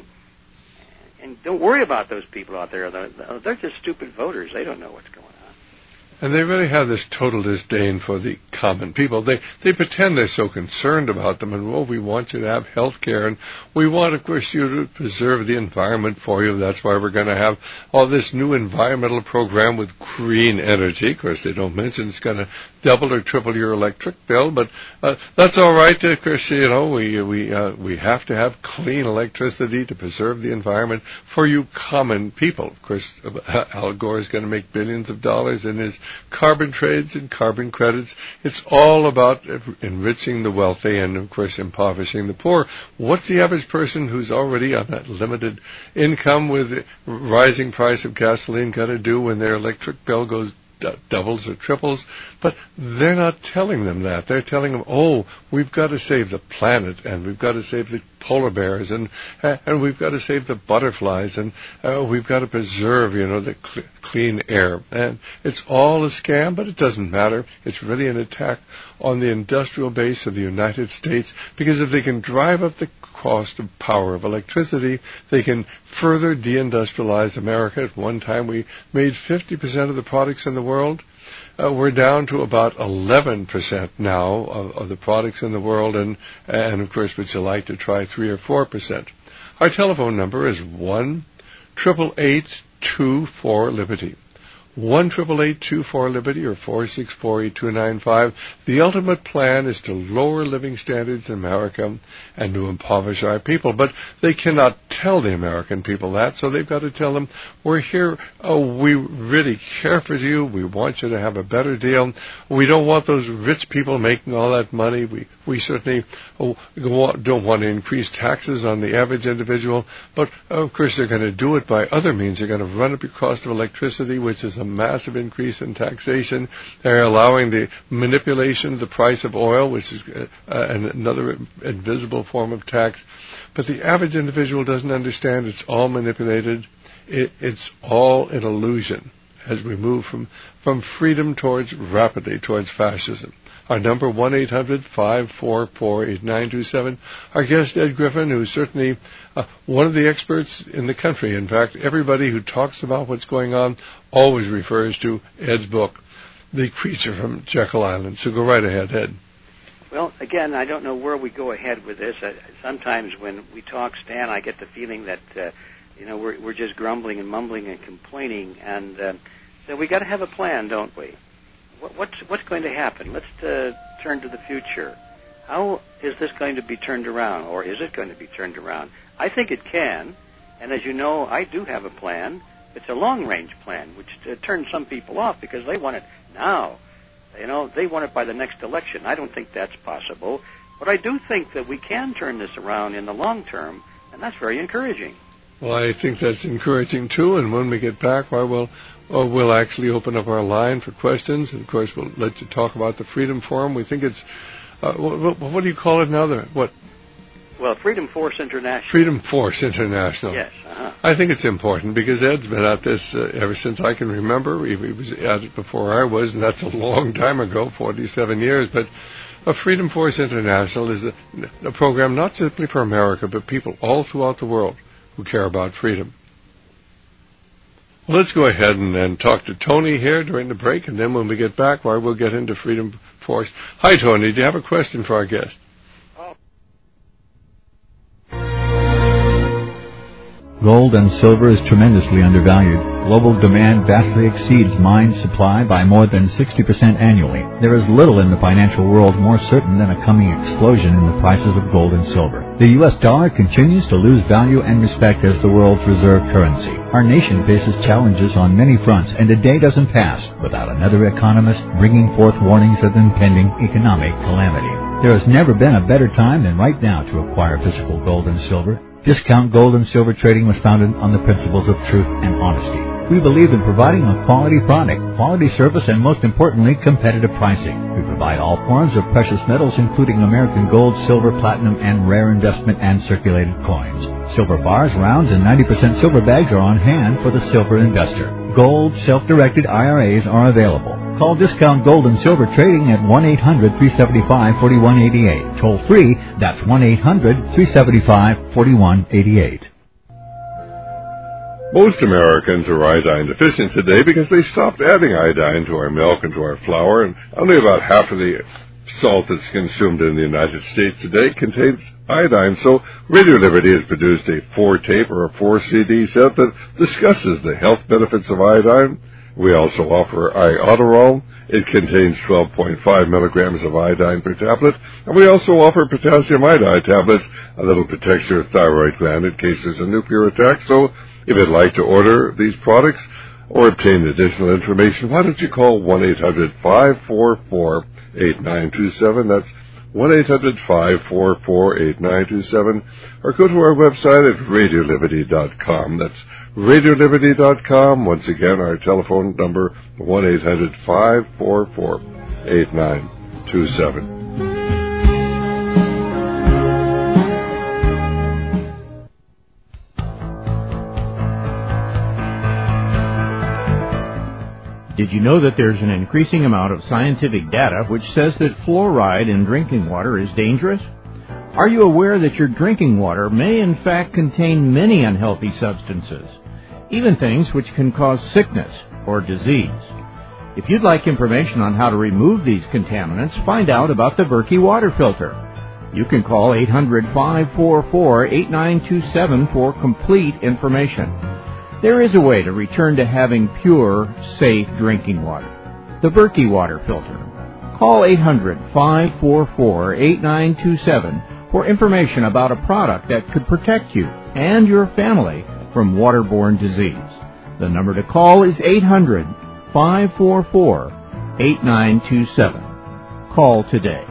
and don't worry about those people out there. They're, they're just stupid voters. They don't know what's going on. And they really have this total disdain for the common people. They they pretend they're so concerned about them, and, well, we want you to have health care, and we want, of course, you to preserve the environment for you. That's why we're going to have all this new environmental program with green energy. Of course, they don't mention it's going to double or triple your electric bill, but uh, that's all right. Of course, you know, we we uh, we have to have clean electricity to preserve the environment for you common people. Of course, Al Gore is going to make billions of dollars in his carbon trades and carbon credits. It's all about enriching the wealthy and, of course, impoverishing the poor. What's the average person who's already on that limited income with the rising price of gasoline got to do when their electric bill goes d- doubles or triples? But they're not telling them that. They're telling them, oh, we've got to save the planet, and we've got to save the polar bears, and uh, and we've got to save the butterflies, and uh, we've got to preserve, you know, the cl- clean air. And it's all a scam, but it doesn't matter. It's really an attack on the industrial base of the United States, because if they can drive up the cost of power of electricity, they can further deindustrialize America. At one time, we made fifty percent of the products in the world. Uh, we're down to about eleven percent now of, of the products in the world, and, and of course, would you like to try three or four percent? Our telephone number is one eight eight eight two four Liberty. one eight eight eight two four Liberty or four six four eight two nine five. The ultimate plan is to lower living standards in America and to impoverish our people. But they cannot tell the American people that, so they've got to tell them, we're here, oh, we really care for you, we want you to have a better deal. We don't want those rich people making all that money. We we certainly oh, don't want to increase taxes on the average individual. But, of course, they're going to do it by other means. They're going to run up your cost of electricity, which is a massive increase in taxation. They're allowing the manipulation of the price of oil, which is uh, another invisible form of tax. But the average individual doesn't understand it's all manipulated. It, it's all an illusion as we move from, from freedom towards, rapidly towards fascism. Our number, one eight hundred five four four eight nine two seven. Our guest, Ed Griffin, who's certainly uh, one of the experts in the country. In fact, everybody who talks about what's going on always refers to Ed's book, The Creature from Jekyll Island. So go right ahead, Ed. Well, again, I don't know where we go ahead with this. I, sometimes when we talk, Stan, I get the feeling that, uh, you know, we're, we're just grumbling and mumbling and complaining. And uh, so we got to have a plan, don't we? What's what's going to happen? Let's uh, turn to the future. How is this going to be turned around, or is it going to be turned around? I think it can, and as you know, I do have a plan. It's a long-range plan, which uh, turns some people off because they want it now. You know, they want it by the next election. I don't think that's possible, but I do think that we can turn this around in the long term, and that's very encouraging. Well, I think that's encouraging, too, and when we get back, why, we'll, well, we'll actually open up our line for questions, and, of course, we'll let you talk about the Freedom Forum. We think it's, uh, what, what do you call it now? The, what? Well, Freedom Force International. Freedom Force International. Yes, uh-huh. I think it's important because Ed's been at this uh, ever since I can remember. He, he was at it before I was, and that's a long time ago, forty-seven years, but Uh, Freedom Force International is a, a program not simply for America, but people all throughout the world who care about freedom. Well, let's go ahead and, and talk to Tony here during the break, and then when we get back, well, we'll get into Freedom Force. Hi, Tony. Do you have a question for our guest? Gold and silver is tremendously undervalued. Global demand vastly exceeds mine supply by more than sixty percent annually. There is little in the financial world more certain than a coming explosion in the prices of gold and silver. The U S dollar continues to lose value and respect as the world's reserve currency. Our nation faces challenges on many fronts, and a day doesn't pass without another economist bringing forth warnings of impending economic calamity. There has never been a better time than right now to acquire physical gold and silver. Discount Gold and Silver Trading was founded on the principles of truth and honesty. We believe in providing a quality product, quality service, and most importantly, competitive pricing. We provide all forms of precious metals, including American gold, silver, platinum, and rare investment and circulated coins. Silver bars, rounds, and ninety percent silver bags are on hand for the silver investor. Gold, self-directed I R As are available. Call Discount Gold and Silver Trading at one eight hundred, three seven five, four one eight eight. Toll free, that's one eight hundred, three seven five, four one eight eight. Most Americans are iodine deficient today because they stopped adding iodine to our milk and to our flour, and only about half of the salt that's consumed in the United States today contains iodine. So Radio Liberty has produced a four-tape or a four-C D set that discusses the health benefits of iodine. We also offer Iodoral. It contains twelve point five milligrams of iodine per tablet. And we also offer potassium iodide tablets that'll protect your thyroid gland in case there's a nuclear attack. So if you'd like to order these products or obtain additional information, why don't you call one eight hundred, five four four, eight nine two seven. That's one eight hundred, five four four, eight nine two seven. Or go to our website at radio liberty dot com. That's radio liberty dot com. Once again, our telephone number, one eight hundred, five four four, eight nine two seven. Did you know that there's an increasing amount of scientific data which says that fluoride in drinking water is dangerous? Are you aware that your drinking water may in fact contain many unhealthy substances, even things which can cause sickness or disease? If you'd like information on how to remove these contaminants, find out about the Berkey water filter. You can call eight hundred, five four four, eight nine two seven for complete information. There is a way to return to having pure, safe drinking water. The Berkey water filter. Call eight hundred, five four four, eight nine two seven for information about a product that could protect you and your family from waterborne disease. The number to call is eight hundred, five four four, eight nine two seven. Call today.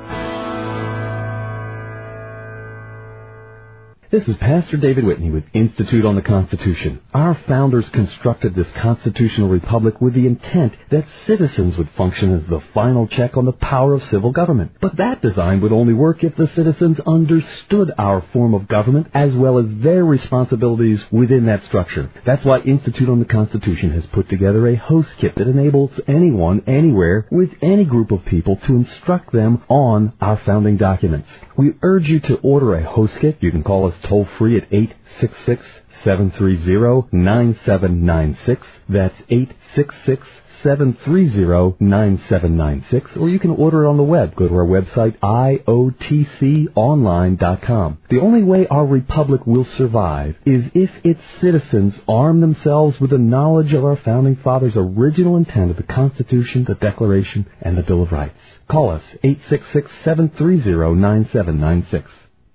This is Pastor David Whitney with Institute on the Constitution. Our founders constructed this constitutional republic with the intent that citizens would function as the final check on the power of civil government. But that design would only work if the citizens understood our form of government as well as their responsibilities within that structure. That's why Institute on the Constitution has put together a host kit that enables anyone, anywhere, with any group of people to instruct them on our founding documents. We urge you to order a host kit. You can call us toll free at eight six six, seven three zero, nine seven nine six. That's eight six six, seven three zero, nine seven nine six. Or you can order it on the web. Go to our website, I O T C online dot com. The only way our republic will survive is if its citizens arm themselves with the knowledge of our founding fathers' original intent of the Constitution, the Declaration, and the Bill of Rights. Call us, eight six six, seven three zero, nine seven nine six.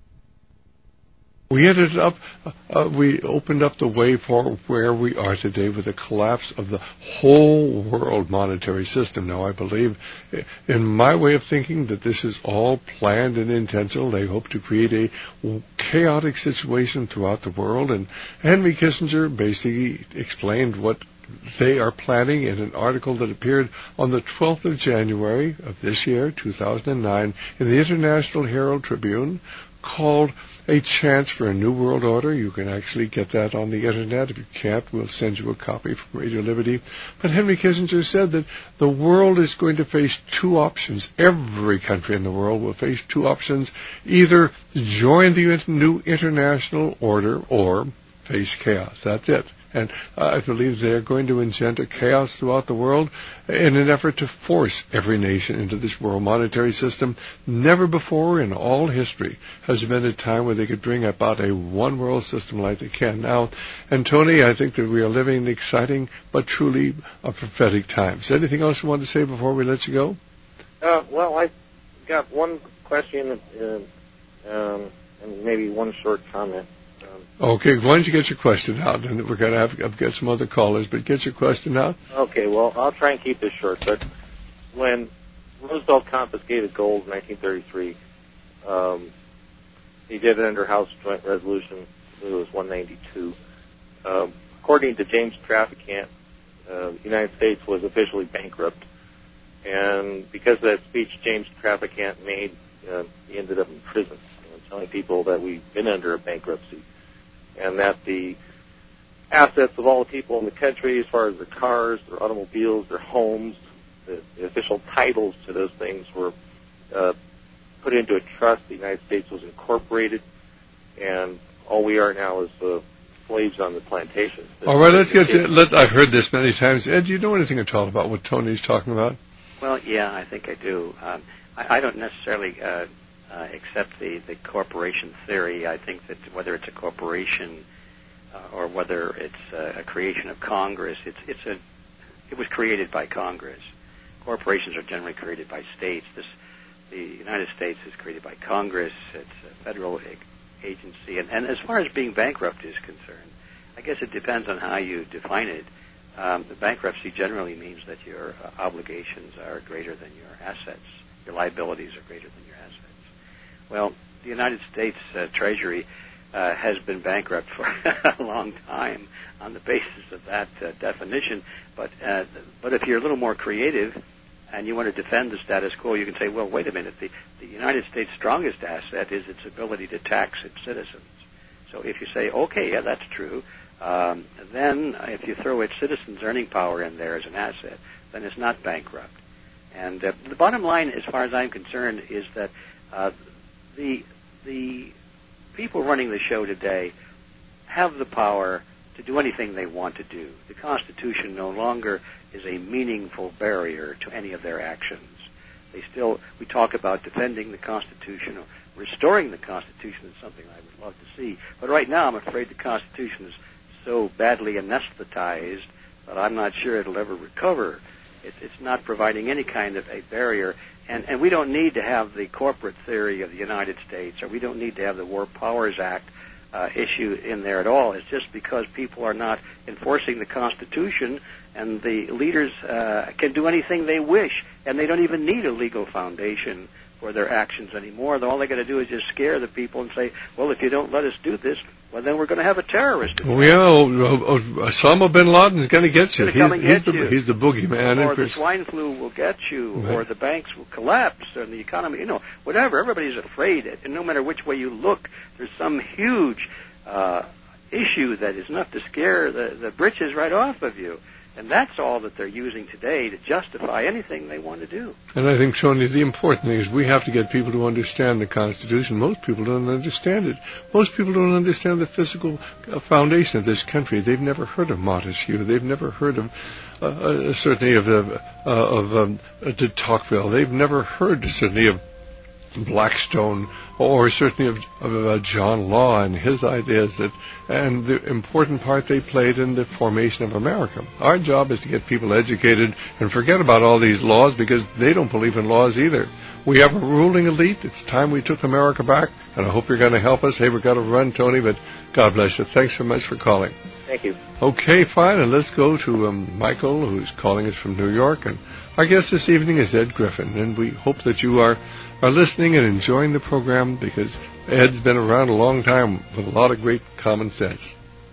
We ended up, uh, we opened up the way for where we are today with the collapse of the whole world monetary system. Now, I believe, in my way of thinking, that this is all planned and intentional. They hope to create a chaotic situation throughout the world. And Henry Kissinger basically explained what they are planning in an article that appeared on the twelfth of January of this year, two thousand nine, in the International Herald Tribune, called A Chance for a New World Order. You can actually get that on the Internet. If you can't, we'll send you a copy from Radio Liberty. But Henry Kissinger said that the world is going to face two options. Every country in the world will face two options. Either join the new international order or face chaos. That's it. And uh, I believe they're going to engender chaos throughout the world in an effort to force every nation into this world monetary system. Never before in all history has there been a time where they could bring about a one world system like they can now. And Tony, I think that we are living in exciting but truly uh, prophetic times. Anything else you want to say before we let you go? Uh, well, I've got one question uh, um, and maybe one short comment. Um, okay, why don't you get your question out? And we're going to have to get some other callers, but get your question out. Okay, well, I'll try and keep this short. But when Roosevelt confiscated gold in nineteen thirty-three, um, he did it under House Joint Resolution, I believe it was one ninety-two. Um, according to James Traficant, uh, the United States was officially bankrupt. And because of that speech James Traficant made, uh, he ended up in prison, you know, telling people that we've been under a bankruptcy and that the assets of all the people in the country, as far as their cars, their automobiles, their homes, the, the official titles to those things were uh, put into a trust. The United States was incorporated, and all we are now is uh, slaves on the plantation. All right, let's get to, let, I've heard this many times. Ed, do you know anything at all about what Tony's talking about? Well, yeah, I think I do. Um, I, I don't necessarily uh, uh, accept the, the corporation theory. I think that whether it's a corporation uh, or whether it's a, a creation of Congress, it's it's a it was created by Congress. Corporations are generally created by states. This, the United States is created by Congress. It's a federal agency. And, and as far as being bankrupt is concerned, I guess it depends on how you define it. Um, the bankruptcy generally means that your uh, obligations are greater than your assets. Your liabilities are greater than your assets. Well, the United States uh, Treasury uh, has been bankrupt for a long time on the basis of that uh, definition. But uh, but if you're a little more creative and you want to defend the status quo, you can say, well, wait a minute. The, the United States' strongest asset is its ability to tax its citizens. So if you say, okay, yeah, that's true, Um, then if you throw its citizens' earning power in there as an asset, then it's not bankrupt. And uh, the bottom line, as far as I'm concerned, is that uh, the the people running the show today have the power to do anything they want to do. The Constitution no longer is a meaningful barrier to any of their actions. They still, we talk about defending the Constitution or restoring the Constitution is something I would love to see. But right now, I'm afraid the Constitution is so badly anesthetized that I'm not sure it'll ever recover. It's, it's not providing any kind of a barrier. And, and we don't need to have the corporate theory of the United States, or we don't need to have the War Powers Act uh, issue in there at all. It's just because people are not enforcing the Constitution, and the leaders uh, can do anything they wish, and they don't even need a legal foundation for their actions anymore. All they got to do is just scare the people and say, well, if you don't let us do this, well, then we're going to have a terrorist attack. Well, yeah, Osama bin Laden is going to get you. He's, come and he's, get the, you. he's the boogeyman. Or the swine flu will get you, right. Or the banks will collapse, and the economy, you know, whatever. Everybody's afraid. And no matter which way you look, there's some huge uh, issue that is enough to scare the, the britches right off of you. And that's all that they're using today to justify anything they want to do. And I think, Tony, the important thing is we have to get people to understand the Constitution. Most people don't understand it. Most people don't understand the physical foundation of this country. They've never heard of Montesquieu. They've never heard of, uh, uh, certainly, of, uh, of um, de Tocqueville. They've never heard, certainly, of Blackstone, or certainly of, of uh, John Law and his ideas, that, and the important part they played in the formation of America. Our job is to get people educated and forget about all these laws, because they don't believe in laws either. We have a ruling elite. It's time we took America back, and I hope you're going to help us. Hey, we've got to run, Tony, but God bless you. Thanks so much for calling. Thank you. Okay, fine, and let's go to um, Michael, who's calling us from New York, and our guest this evening is Ed Griffin, and we hope that you are are listening and enjoying the program, because Ed's been around a long time with a lot of great common sense.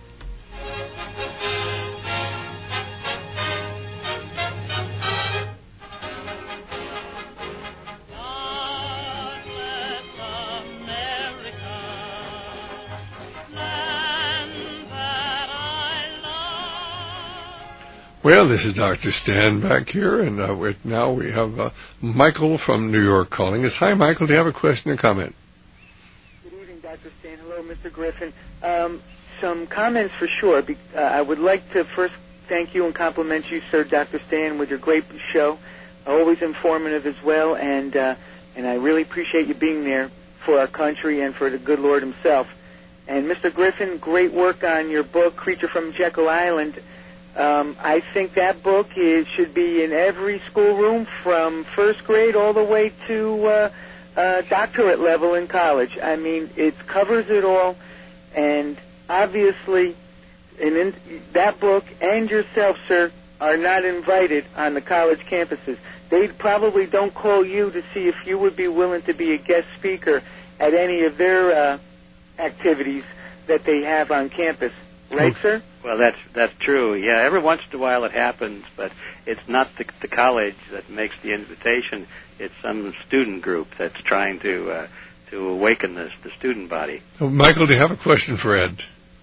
Well, this is Doctor Stan back here, and uh, with, now we have uh, Michael from New York calling us. Hi, Michael. Do you have a question or comment? Good evening, Doctor Stan. Hello, Mister Griffin. Um, some comments for sure. Be, uh, I would like to first thank you and compliment you, sir, Doctor Stan, with your great show. Always informative as well, and uh, and I really appreciate you being there for our country and for the good Lord himself. And Mister Griffin, great work on your book, Creature from Jekyll Island. Um, I think that book is should be in every schoolroom from first grade all the way to uh, uh, doctorate level in college. I mean, it covers it all, and obviously, in, in that book and yourself, sir, are not invited on the college campuses. They probably don't call you to see if you would be willing to be a guest speaker at any of their uh, activities that they have on campus. Right, sir? Well, that's that's true. Yeah, every once in a while it happens, but it's not the, the college that makes the invitation. It's some student group that's trying to uh, to awaken the, the student body. Oh, Michael, do you have a question for Ed?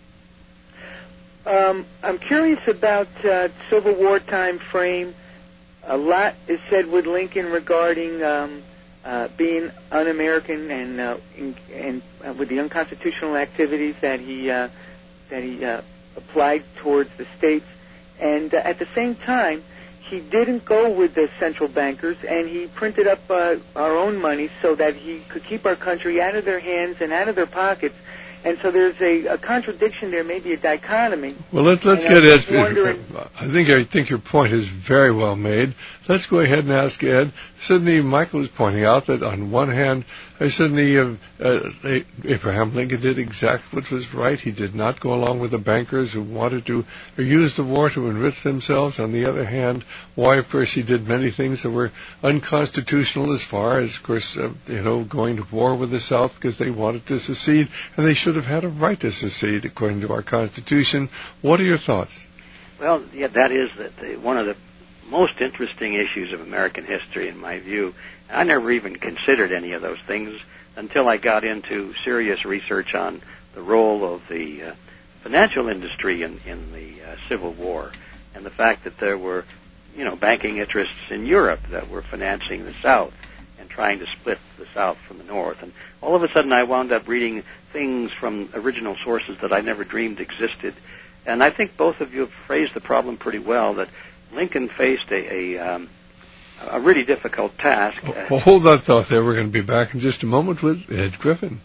Um, I'm curious about uh, Civil War time frame. A lot is said with Lincoln regarding um, uh, being un-American and uh, in, and uh, with the unconstitutional activities that he uh, that he uh, applied towards the states. And uh, at the same time, he didn't go with the central bankers, and he printed up uh, our own money so that he could keep our country out of their hands and out of their pockets. And so there's a, a contradiction there, maybe a dichotomy. Well, let's let's and get Ed. wondering... I think I think your point is very well made. Let's go ahead and ask Ed. Suddenly, Michael was pointing out that on one hand, uh, suddenly uh, uh, Abraham Lincoln did exactly what was right. He did not go along with the bankers who wanted to use the war to enrich themselves. On the other hand, why, of course, he did many things that were unconstitutional as far as, of course, uh, you know, going to war with the South because they wanted to secede, and they should have had a right to secede according to our Constitution. What are your thoughts? Well, yeah, that is the, the, one of the most interesting issues of American history, in my view. I never even considered any of those things until I got into serious research on the role of the uh, financial industry in, in the uh, Civil War, and the fact that there were, you know, banking interests in Europe that were financing the South and trying to split the South from the North. And all of a sudden I wound up reading things from original sources that I never dreamed existed. And I think both of you have phrased the problem pretty well, that Lincoln faced a, a, um, a really difficult task. Well, hold that thought there. We're going to be back in just a moment with Ed Griffin.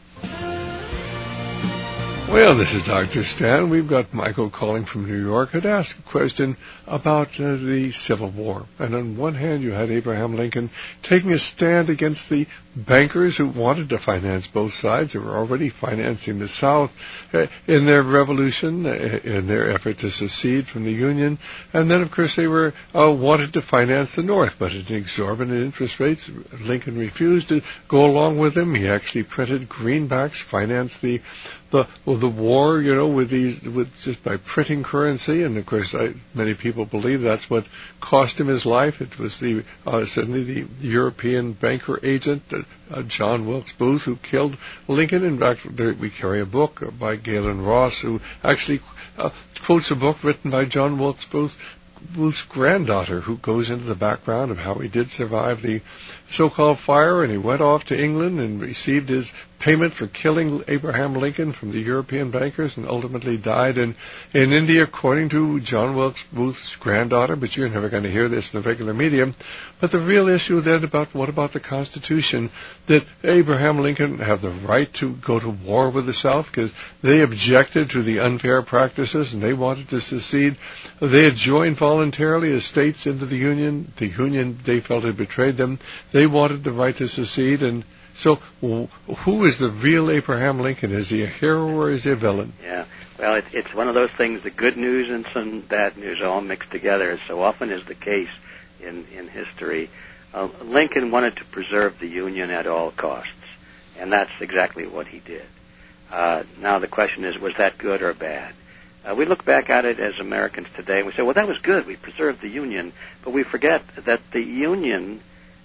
Well, this is Doctor Stan. We've got Michael calling from New York and asked a question about uh, the Civil War. And on one hand, you had Abraham Lincoln taking a stand against the bankers who wanted to finance both sides. They were already financing the South uh, in their revolution, uh, in their effort to secede from the Union. And then, of course, they were uh, wanted to finance the North, but at exorbitant interest rates. Lincoln refused to go along with them. He actually printed greenbacks, financed the the well, the war, you know, with these, with just by printing currency, and of course, I, many people believe that's what cost him his life. It was the uh, certainly the European banker agent, uh, uh, John Wilkes Booth, who killed Lincoln. In fact, there, we carry a book uh, by Galen Ross, who actually uh, quotes a book written by John Wilkes Booth. Booth's granddaughter, who goes into the background of how he did survive the so-called fire, and he went off to England and received his payment for killing Abraham Lincoln from the European bankers, and ultimately died in, in India, according to John Wilkes Booth's granddaughter. But you're never going to hear this in the regular media. But the real issue then about what about the Constitution, that Abraham Lincoln had the right to go to war with the South because they objected to the unfair practices and they wanted to secede. They had joined voluntarily as states into the Union. The Union, they felt, had betrayed them. They wanted the right to secede. And so who is the real Abraham Lincoln? Is he a hero or is he a villain? Yeah, well, it, it's one of those things, the good news and some bad news all mixed together, as so often is the case in, in history. Uh, Lincoln wanted to preserve the Union at all costs, and that's exactly what he did. Uh, now the question is, was that good or bad? Uh, we look back at it as Americans today, and we say, well, that was good. We preserved the Union. But we forget that the Union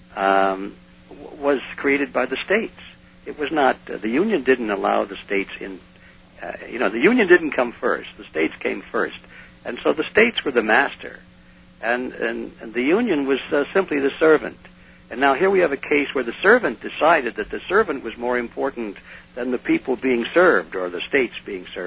um, w- was created by the states. It was not, uh, the Union didn't allow the states in, uh, you know, the Union didn't come first. The states came first. And so the states were the master. And, and, and the Union was uh, simply the servant. And now here we have a case where the servant decided that the servant was more important than the people being served or the states being served.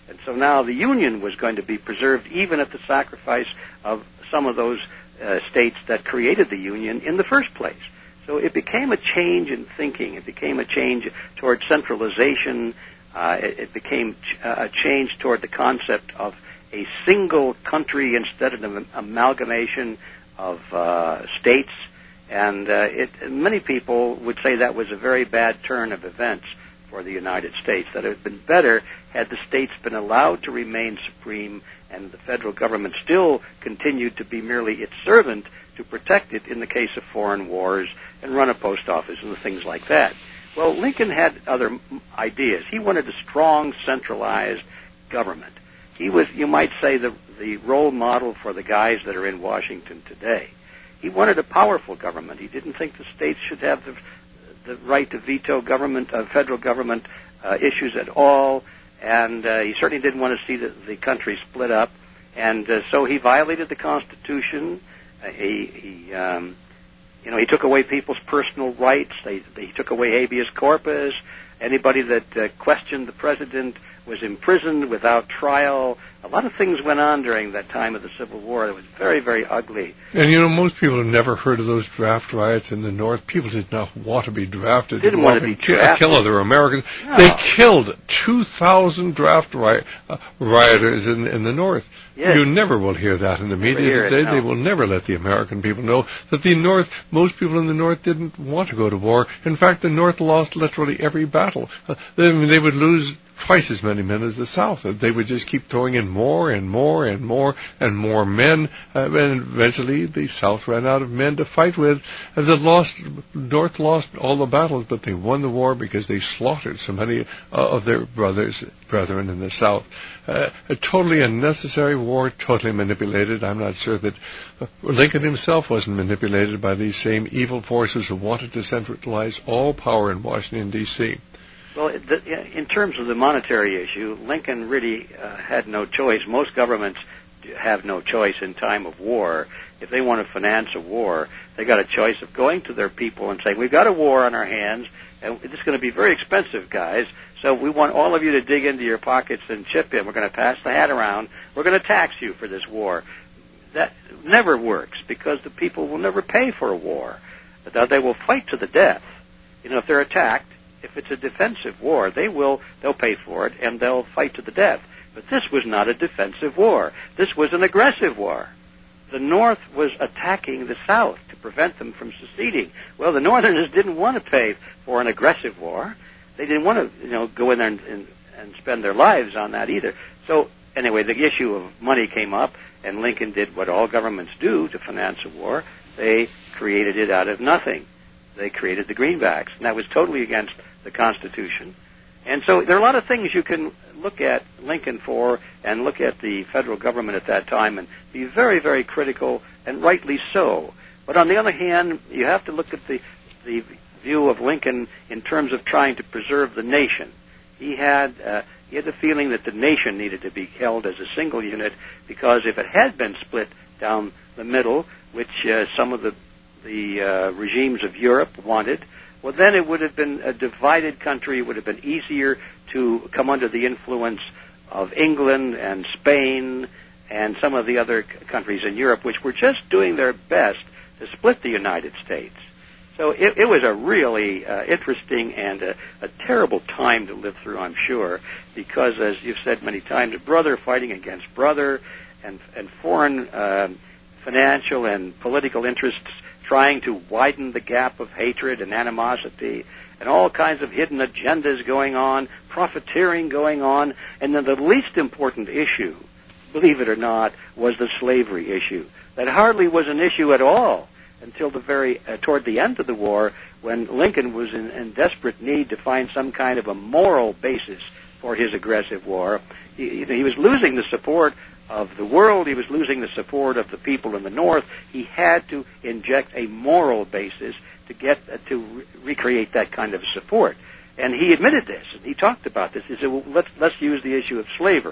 And so now the Union was going to be preserved even at the sacrifice of some of those uh, states that created the Union in the first place. So it became a change in thinking. It became a change toward centralization. Uh, it, it became ch- a change toward the concept of a single country instead of an amalgamation of uh, states. And uh, it, many people would say that was a very bad turn of events for the United States, that it would have been better had the states been allowed to remain supreme and the federal government still continued to be merely its servant to protect it in the case of foreign wars and run a post office and things like that. Well, Lincoln had other ideas. He wanted a strong, centralized government. He was, you might say, the, the role model for the guys that are in Washington today. He wanted a powerful government. He didn't think the states should have the, the right to veto government, uh, federal government uh, issues at all, and uh, he certainly didn't want to see the, the country split up. And uh, so he violated the Constitution. Uh, he, he um, you know, he took away people's personal rights. They, they, he took away habeas corpus. Anybody that uh, questioned the president was imprisoned without trial. A lot of things went on during that time of the Civil War that was very, very ugly. And, you know, most people have never heard of those draft riots in the North. People did not want to be drafted. Didn't want to be ki- drafted. Kill other Americans. No. They killed two thousand draft ri- uh, rioters in, in the North. Yes. You never will hear that in the Never media hear it, today. no. They will never let the American people know that the North, most people in the North didn't want to go to war. In fact, the North lost literally every battle. Uh, they, I mean, they would lose twice as many men as the South. They would just keep throwing in more and more and more and more men, uh, and eventually the South ran out of men to fight with. And the lost, North lost all the battles, but they won the war because they slaughtered so many uh, of their brothers, brethren in the South. Uh, a totally unnecessary war, totally manipulated. I'm not sure that uh, Lincoln himself wasn't manipulated by these same evil forces who wanted to centralize all power in Washington, D C Well, the, in terms of the monetary issue, Lincoln really uh, had no choice. Most governments have no choice in time of war. If they want to finance a war, they got a choice of going to their people and saying, we've got a war on our hands, and it's going to be very expensive, guys, so we want all of you to dig into your pockets and chip in. We're going to pass the hat around. We're going to tax you for this war. That never works because the people will never pay for a war. But they will fight to the death. You know, if they're attacked, if it's a defensive war, they will, they'll pay for it and they'll fight to the death. But this was not a defensive war. This was an aggressive war. The North was attacking the South to prevent them from seceding. Well, the Northerners didn't want to pay for an aggressive war. They didn't want to, you know, go in there and, and, and spend their lives on that either. So, anyway, the issue of money came up, and Lincoln did what all governments do to finance a war. They created it out of nothing. They created the greenbacks, and that was totally against the Constitution. And so there are a lot of things you can look at Lincoln for and look at the federal government at that time and be very, very critical, and rightly so. But on the other hand, you have to look at the, the view of Lincoln in terms of trying to preserve the nation. He had, uh, he had the feeling that the nation needed to be held as a single unit because if it had been split down the middle, which uh, some of the, the uh, regimes of Europe wanted, well, then it would have been a divided country. It would have been easier to come under the influence of England and Spain and some of the other c- countries in Europe, which were just doing their best to split the United States. So it, it was a really uh, interesting and a, a terrible time to live through, I'm sure, because, as you've said many times, brother fighting against brother and, and foreign uh, financial and political interests trying to widen the gap of hatred and animosity, and all kinds of hidden agendas going on, profiteering going on, and then the least important issue, believe it or not, was the slavery issue. That hardly was an issue at all until the very uh, toward the end of the war, when Lincoln was in, in desperate need to find some kind of a moral basis for his aggressive war. He, he was losing the support of the world. He was losing the support of the people in the North. He had to inject a moral basis to get uh, to re- recreate that kind of support. And he admitted this, and he talked about this. He said, well, let's, let's use the issue of slavery.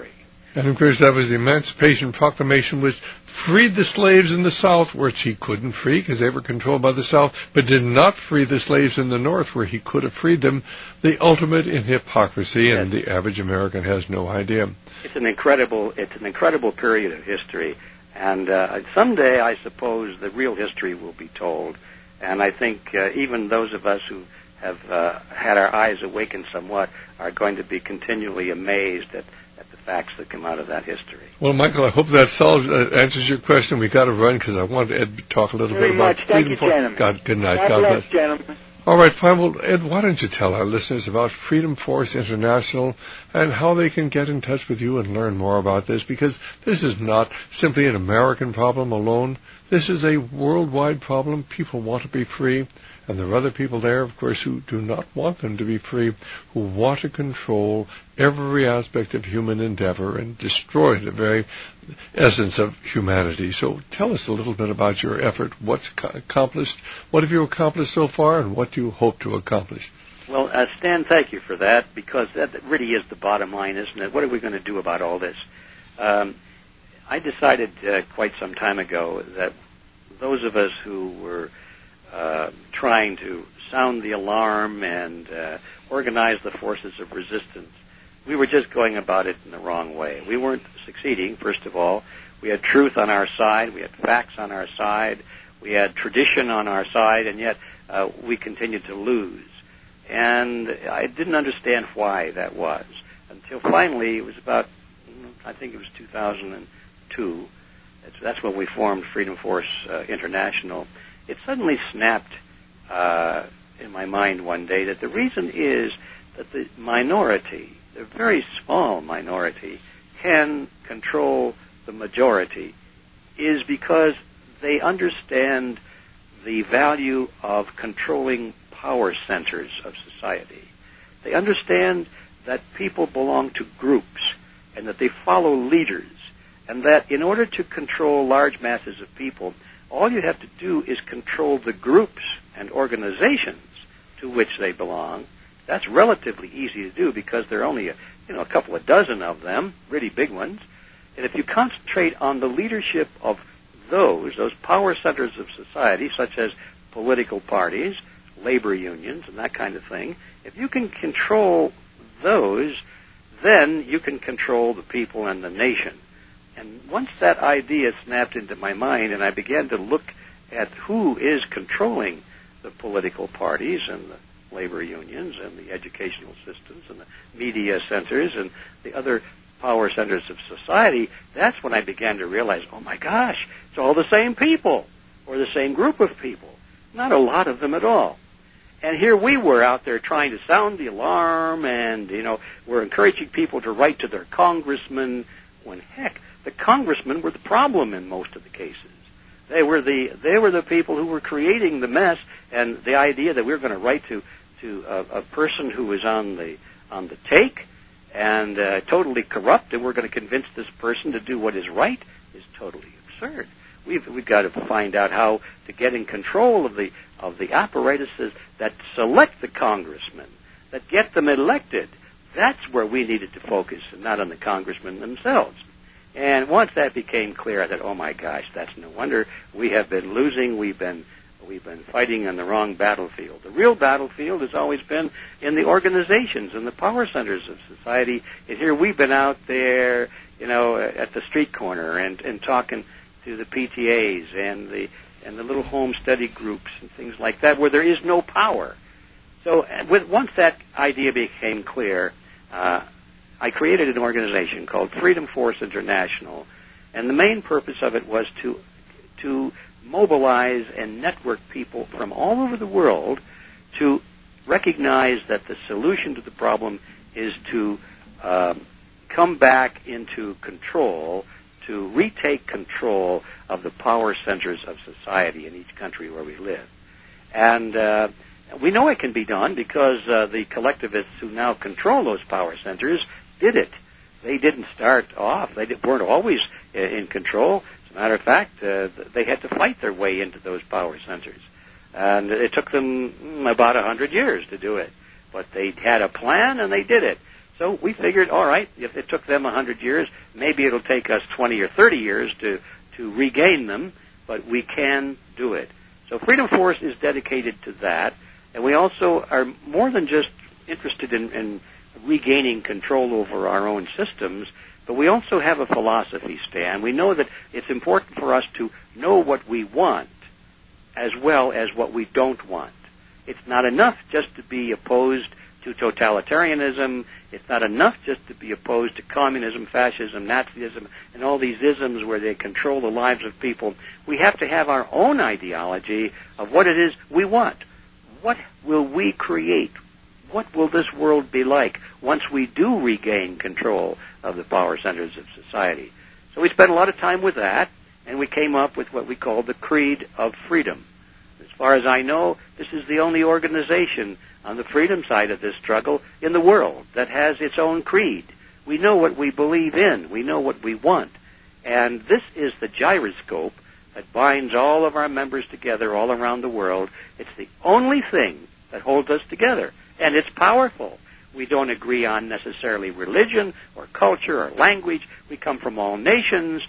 And, of course, that was the Emancipation Proclamation, which freed the slaves in the South, which he couldn't free because they were controlled by the South, but did not free the slaves in the North, where he could have freed them. The ultimate in hypocrisy, yes. And the average American has no idea. It's an incredible, it's an incredible period of history, and uh, someday, I suppose, the real history will be told. And I think uh, even those of us who have uh, had our eyes awakened somewhat are going to be continually amazed at the facts that come out of that history. Well, Michael, I hope that solves, uh, answers your question. We've got to run because I want Ed to talk a little Very bit about much. freedom. Thank you, for- gentlemen. God, good night. God, God bless, bless. gentlemen. All right, fine. Well, Ed, why don't you tell our listeners about Freedom Force International and how they can get in touch with you and learn more about this, because this is not simply an American problem alone. This is a worldwide problem. People want to be free, and there are other people there, of course, who do not want them to be free, who want to control every aspect of human endeavor and destroy the very essence of humanity. So tell us a little bit about your effort. What's accomplished? What have you accomplished so far, and what do you hope to accomplish? Well, uh, Stan, thank you for that, because that really is the bottom line, isn't it? What are we going to do about all this? Um, I decided uh, quite some time ago that those of us who were uh, trying to sound the alarm and uh, organize the forces of resistance, we were just going about it in the wrong way. We weren't succeeding, first of all. We had truth on our side. We had facts on our side. We had tradition on our side, and yet uh, we continued to lose. And I didn't understand why that was until finally it was about, I think it was two thousand two. That's, that's when we formed Freedom Force uh, International. It suddenly snapped uh, in my mind one day that the reason is that the minority, the very small minority, can control the majority is because they understand the value of controlling power centers of society. They understand that people belong to groups and that they follow leaders, and that in order to control large masses of people, all you have to do is control the groups and organizations to which they belong. That's relatively easy to do because there are only a, you know, a couple of dozen of them, really big ones. And if you concentrate on the leadership of those, those power centers of society, such as political parties, labor unions, and that kind of thing, if you can control those, then you can control the people and the nation. And once that idea snapped into my mind and I began to look at who is controlling the political parties and the labor unions and the educational systems and the media centers and the other power centers of society, that's when I began to realize, oh my gosh, it's all the same people or the same group of people. Not a lot of them at all. And here we were out there trying to sound the alarm, and, you know, we're encouraging people to write to their congressmen, when, heck, the congressmen were the problem in most of the cases. They were the they were the people who were creating the mess, and the idea that we were going to write to to a, a person who was on the on the take and uh, totally corrupt, and we're going to convince this person to do what is right is totally absurd. We've we've got to find out how to get in control of the of the apparatuses that select the congressmen, that get them elected. That's where we needed to focus, and not on the congressmen themselves. And once that became clear, I thought, oh my gosh, that's no wonder we have been losing. We've been we've been fighting on the wrong battlefield. The real battlefield has always been in the organizations and the power centers of society. And here we've been out there, you know, at the street corner and, and talking to the P T As and the and the little home study groups and things like that, where there is no power. So with, once that idea became clear, uh, I created an organization called Freedom Force International, and the main purpose of it was to to mobilize and network people from all over the world to recognize that the solution to the problem is to um, come back into control, to retake control of the power centers of society in each country where we live. And uh, we know it can be done because uh, the collectivists who now control those power centers did it. They didn't start off. They weren't always in control. As a matter of fact, uh, they had to fight their way into those power centers. And it took them about a hundred years to do it. But they had a plan and they did it. So we figured, all right, if it took them one hundred years, maybe it'll take us twenty or thirty years to, to regain them, but we can do it. So Freedom Force is dedicated to that, and we also are more than just interested in, in regaining control over our own systems, but we also have a philosophy, Stan. We know that it's important for us to know what we want as well as what we don't want. It's not enough just to be opposed to totalitarianism. It's not enough just to be opposed to communism, fascism, Nazism, and all these isms where they control the lives of people. We have to have our own ideology of what it is we want. What will we create? What will this world be like once we do regain control of the power centers of society? So we spent a lot of time with that, and we came up with what we call the Creed of Freedom. As far as I know, this is the only organization on the freedom side of this struggle in the world that has its own creed. We know what we believe in. We know what we want. And this is the gyroscope that binds all of our members together all around the world. It's the only thing that holds us together. And it's powerful. We don't agree on necessarily religion or culture or language. We come from all nations,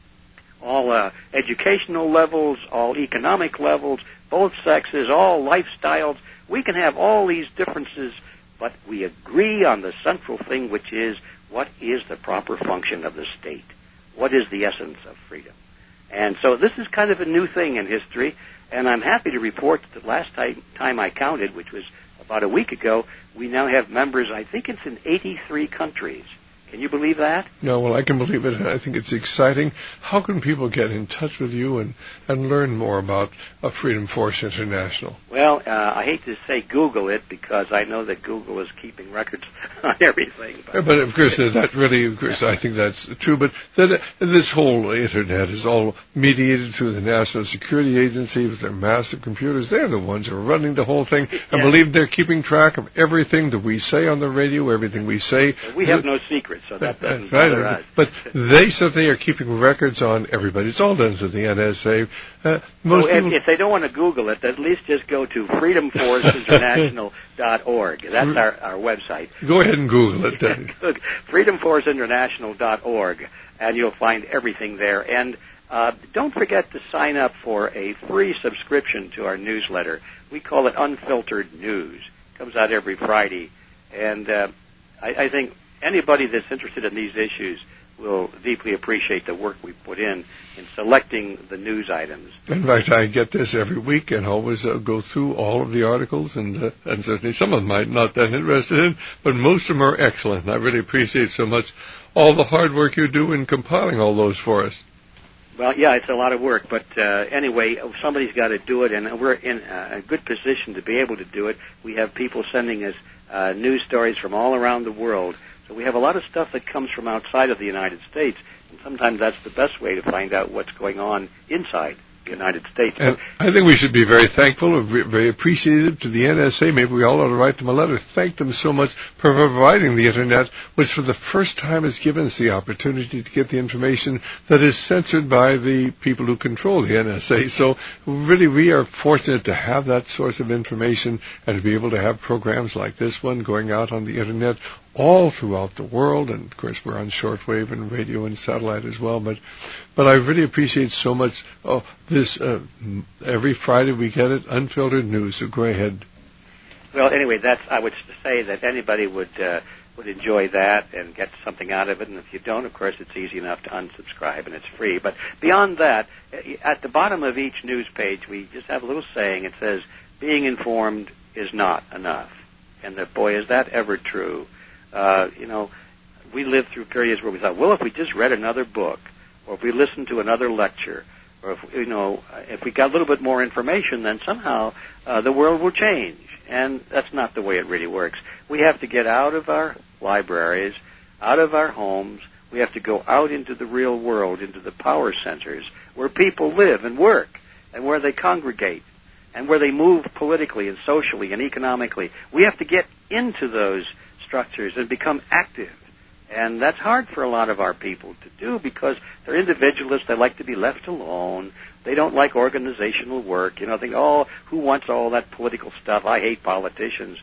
all uh, educational levels, all economic levels, both sexes, all lifestyles. We can have all these differences, but we agree on the central thing, which is what is the proper function of the state? What is the essence of freedom? And so this is kind of a new thing in history, and I'm happy to report that the last time, time I counted, which was about a week ago, we now have members, I think it's in eighty-three countries. Can you believe that? No, well, I can believe it. I think it's exciting. How can people get in touch with you and, and learn more about uh, Freedom Force International? Well, uh, I hate to say Google it because I know that Google is keeping records on everything. But, yeah, but of course, uh, that really, of course, I think that's true. But that, uh, this whole Internet is all mediated through the National Security Agency with their massive computers. They're the ones who are running the whole thing. I yeah. believe they're keeping track of everything that we say on the radio, everything we say. We have no secrets. So that doesn't right. bother us. But they certainly are keeping records on everybody. It's all done through the N S A. Uh, most so people... if, if they don't want to Google it, at least just go to freedom force international dot org. That's our, our website. Go ahead and Google it then. freedom force international dot org, and you'll find everything there. And uh, don't forget to sign up for a free subscription to our newsletter. We call it Unfiltered News. It comes out every Friday. And uh, I, I think anybody that's interested in these issues will deeply appreciate the work we put in in selecting the news items. In fact, I get this every week and always uh, go through all of the articles, and uh, and certainly some of them I'm not that interested in, but most of them are excellent. And I really appreciate so much all the hard work you do in compiling all those for us. Well, yeah, it's a lot of work, but uh, anyway, somebody's got to do it, and we're in a good position to be able to do it. We have people sending us uh, news stories from all around the world. So we have a lot of stuff that comes from outside of the United States, and sometimes that's the best way to find out what's going on inside the United States. And I think we should be very thankful and very appreciative to the N S A. Maybe we all ought to write them a letter. Thank them so much for providing the Internet, which for the first time has given us the opportunity to get the information that is censored by the people who control the N S A. So really we are fortunate to have that source of information and to be able to have programs like this one going out on the Internet all throughout the world, and of course we're on shortwave and radio and satellite as well. But, but I really appreciate so much. Oh, this uh, every Friday we get it, Unfiltered News. So go ahead. Well, anyway, that's I would say that anybody would uh, would enjoy that and get something out of it. And if you don't, of course, it's easy enough to unsubscribe and it's free. But beyond that, at the bottom of each news page, we just have a little saying. It says, "Being informed is not enough." And the, boy, is that ever true. Uh, you know, we lived through periods where we thought, well, if we just read another book, or if we listened to another lecture, or if, you know, if we got a little bit more information, then somehow uh, the world will change. And that's not the way it really works. We have to get out of our libraries, out of our homes. We have to go out into the real world, into the power centers, where people live and work, and where they congregate, and where they move politically and socially and economically. We have to get into those structures and become active. And that's hard for a lot of our people to do because they're individualists. They like to be left alone. They don't like organizational work. You know, think, oh, who wants all that political stuff? I hate politicians.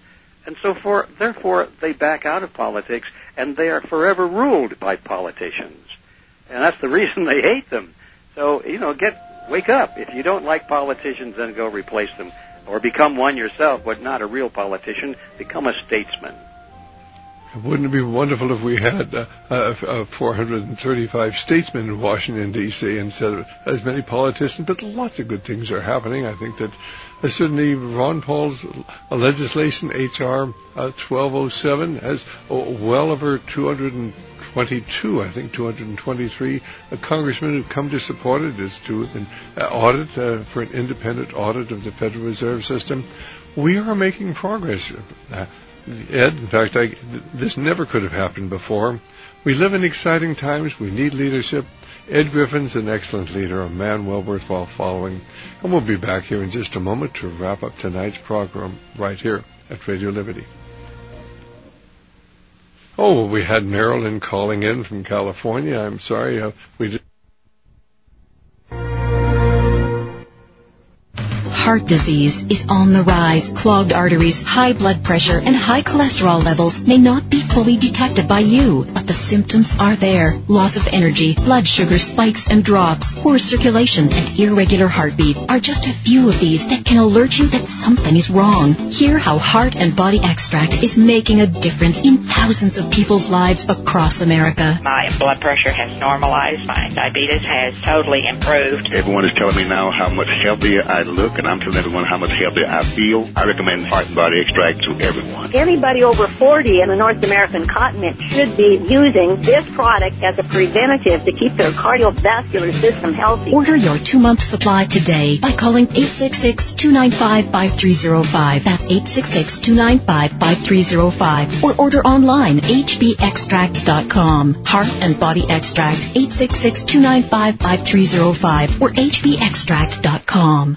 And so for, therefore, they back out of politics, and they are forever ruled by politicians. And that's the reason they hate them. So, you know, get wake up. If you don't like politicians, then go replace them. Or become one yourself, but not a real politician. Become a statesman. Wouldn't it be wonderful if we had uh, uh, four hundred thirty-five statesmen in Washington, D C instead of as many politicians? But lots of good things are happening. I think that uh, certainly Ron Paul's uh, legislation, H R uh, twelve oh seven, has uh, well over two hundred twenty-two, I think two hundred twenty-three uh, congressmen who've come to support it. Is to an uh, audit, uh, for an independent audit of the Federal Reserve System. We are making progress. Uh, Ed, in fact, I, this never could have happened before. We live in exciting times. We need leadership. Ed Griffin's an excellent leader, a man well worthwhile following. And we'll be back here in just a moment to wrap up tonight's program right here at Radio Liberty. Oh, we had Marilyn calling in from California. I'm sorry, uh, we did. Heart disease is on the rise. Clogged arteries, high blood pressure, and high cholesterol levels may not be fully detected by you, but the symptoms are there. Loss of energy, blood sugar spikes and drops, poor circulation, and irregular heartbeat are just a few of these that can alert you that something is wrong. Hear how Heart and Body Extract is making a difference in thousands of people's lives across America. My blood pressure has normalized. My diabetes has totally improved. Everyone is telling me now how much healthier I look, and I'm telling everyone how much healthier I feel. I recommend Heart and Body Extract to everyone. Anybody over forty in the North American continent should be using this product as a preventative to keep their cardiovascular system healthy. Order your two-month supply today by calling eight six six, two nine five, five three zero five. That's eight six six, two nine five, five three zero five. Or order online, h b extract dot com. Heart and Body Extract, eight six six, two nine five, five three zero five or h b extract dot com.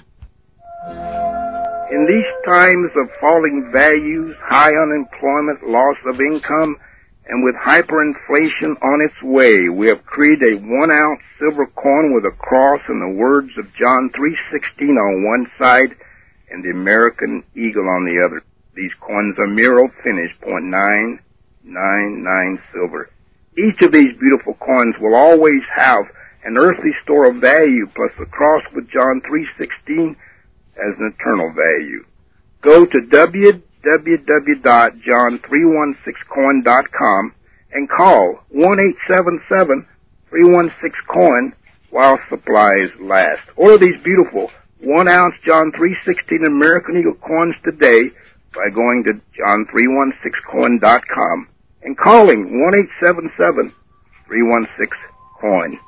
In these times of falling values, high unemployment, loss of income, and with hyperinflation on its way, we have created a one-ounce silver coin with a cross and the words of John three sixteen on one side and the American eagle on the other. These coins are Miro finish, point nine nine nine silver. Each of these beautiful coins will always have an earthly store of value plus the cross with John three sixteen as an eternal value. Go to w w w dot john three one six coin dot com and call one eight seven seven, three one six coin while supplies last. Order these beautiful one-ounce John three sixteen American Eagle coins today by going to john three one six coin dot com and calling one eight seven seven, three one six coin.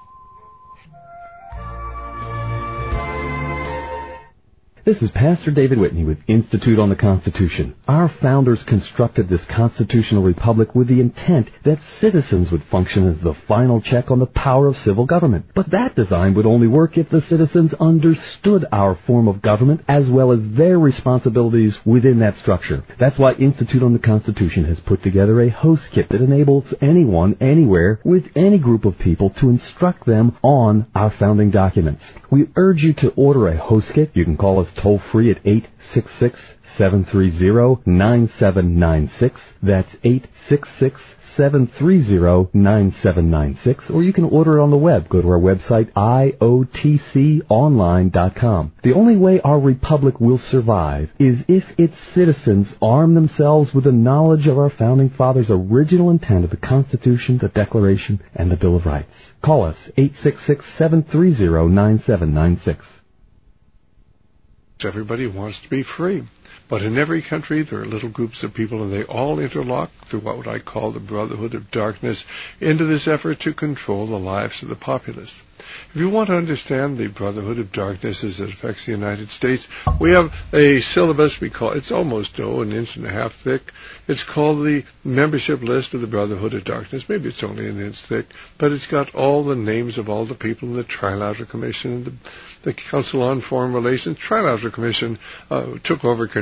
This is Pastor David Whitney with Institute on the Constitution. Our founders constructed this constitutional republic with the intent that citizens would function as the final check on the power of civil government. But that design would only work if the citizens understood our form of government as well as their responsibilities within that structure. That's why Institute on the Constitution has put together a host kit that enables anyone, anywhere, with any group of people to instruct them on our founding documents. We urge you to order a host kit. You can call us toll free at eight six six, seven three zero, nine seven nine six. That's eight six six, seven three zero, nine seven nine six. Or you can order it on the web. Go to our website, I O T C online dot com. The only way our republic will survive is if its citizens arm themselves with the knowledge of our founding fathers' original intent of the Constitution, the Declaration, and the Bill of Rights. Call us, eight six six, seven three zero, nine seven nine six. Everybody wants to be free. But in every country, there are little groups of people, and they all interlock through what I call the Brotherhood of Darkness into this effort to control the lives of the populace. If you want to understand the Brotherhood of Darkness as it affects the United States, we have a syllabus we call, it's almost oh, an inch and a half thick. It's called the membership list of the Brotherhood of Darkness. Maybe it's only an inch thick, but it's got all the names of all the people in the Trilateral Commission, the, the Council on Foreign Relations. Trilateral Commission uh, took over control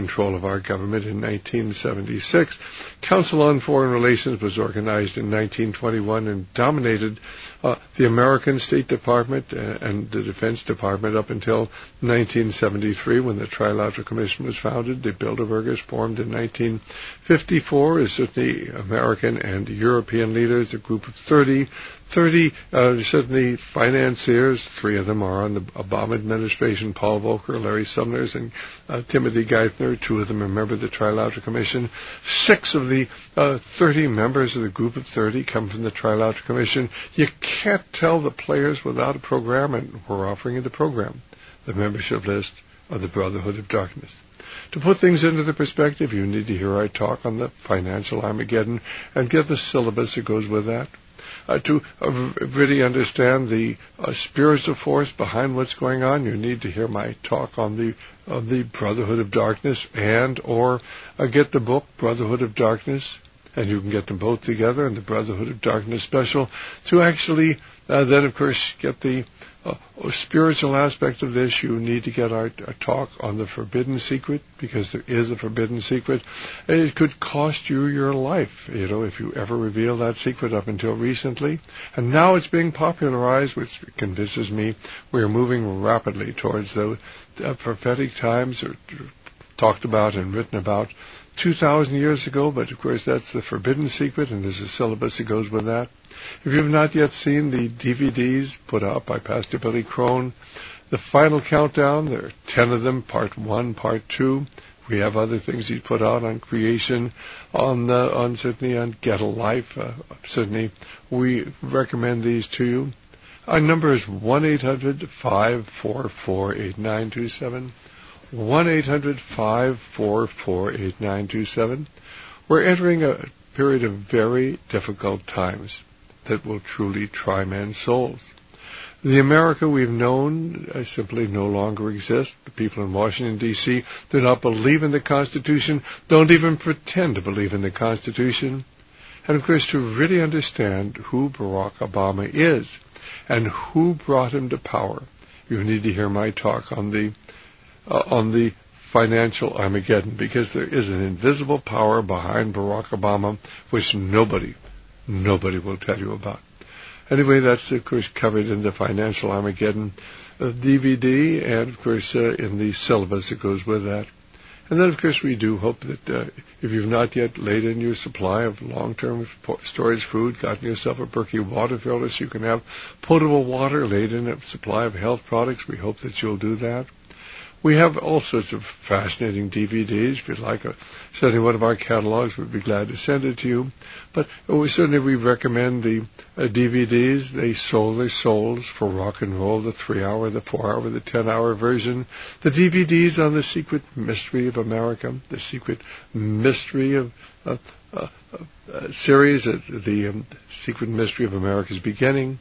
control of our government in nineteen seventy-six. Council on Foreign Relations was organized in nineteen twenty-one and dominated uh, the American State Department and the Defense Department up until nineteen seventy-three, when the Trilateral Commission was founded. The Bilderbergers formed in nineteen fifty-four as certainly American and European leaders, a group of thirty. thirty uh, certainly financiers. Three of them are on the Obama administration: Paul Volcker, Larry Summers, and uh, Timothy Geithner. Two of them are members of the Trilateral Commission. Six of the uh, thirty members of the group of thirty come from the Trilateral Commission. You can't tell the players without a program, and we're offering it a program. The membership list of the Brotherhood of Darkness. To put things into the perspective, you need to hear I talk on the financial Armageddon and get the syllabus that goes with that. Uh, to uh, really understand the uh, spiritual force behind what's going on, you need to hear my talk on the on the Brotherhood of Darkness, and or uh, get the book Brotherhood of Darkness, and you can get them both together in the Brotherhood of Darkness special, to actually uh, then, of course, get the uh, spiritual aspect of this. You need to get our, our talk on the Forbidden Secret, because there is a Forbidden Secret. It could cost you your life, you know, if you ever reveal that secret up until recently. And now it's being popularized, which convinces me we are moving rapidly towards the uh, prophetic times, or talked about and written about two thousand years ago, but of course that's the Forbidden Secret, and there's a syllabus that goes with that. If you've not yet seen the D V Ds put out by Pastor Billy Crone, The Final Countdown, there are ten of them, part one, part two. We have other things he's put out on creation, on uh, on certainly on Get a Life. Uh, certainly we recommend these to you. Our number is one eight hundred five four four eight nine two seven. one eight hundred five four four eight nine two seven. We're entering a period of very difficult times that will truly try men's souls. The America we've known uh, simply no longer exists. The people in Washington, D C do not believe in the Constitution, don't even pretend to believe in the Constitution. And, of course, to really understand who Barack Obama is and who brought him to power, you need to hear my talk on the uh, on the financial Armageddon, because there is an invisible power behind Barack Obama which nobody, nobody will tell you about. Anyway, that's, of course, covered in the Financial Armageddon uh, D V D, and, of course, uh, in the syllabus that goes with that. And then, of course, we do hope that uh, if you've not yet laid in your supply of long-term storage food, gotten yourself a Berkey water filter so you can have potable water, laid in a supply of health products, we hope that you'll do that. We have all sorts of fascinating D V Ds. If you'd like a, certainly one of our catalogs, we'd be glad to send it to you. But we certainly we recommend the uh, D V Ds. They sold their souls for rock and roll, the three-hour, the four-hour, the ten-hour version. The D V Ds on the Secret Mystery of America, the Secret Mystery of uh, uh, uh, series, uh, the um, Secret Mystery of America's Beginning.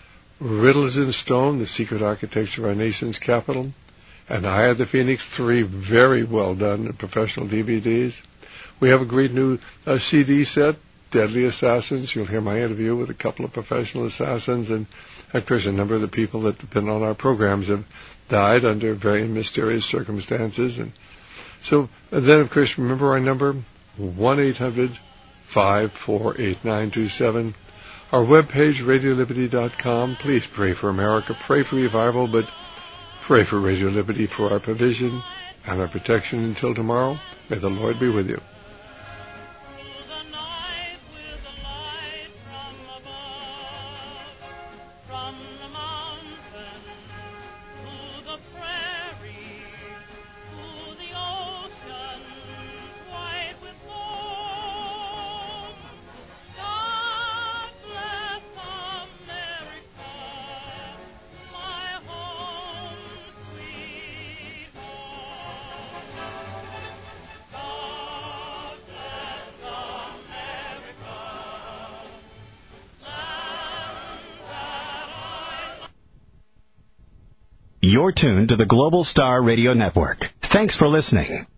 Riddles in Stone, the Secret Architecture of Our Nation's Capital. And Eye of the Phoenix, three very well done professional D V Ds. We have a great new uh, C D set, Deadly Assassins. You'll hear my interview with a couple of professional assassins. And, of course, a number of the people that have been on our programs have died under very mysterious circumstances. And so and then, of course, remember our number, one eight hundred five four eight nine two seven. Our webpage, radio liberty dot com. Please pray for America. Pray for revival, but pray for Radio Liberty for our provision and our protection until tomorrow. May the Lord be with you. You're tuned to the Global Star Radio Network. Thanks for listening.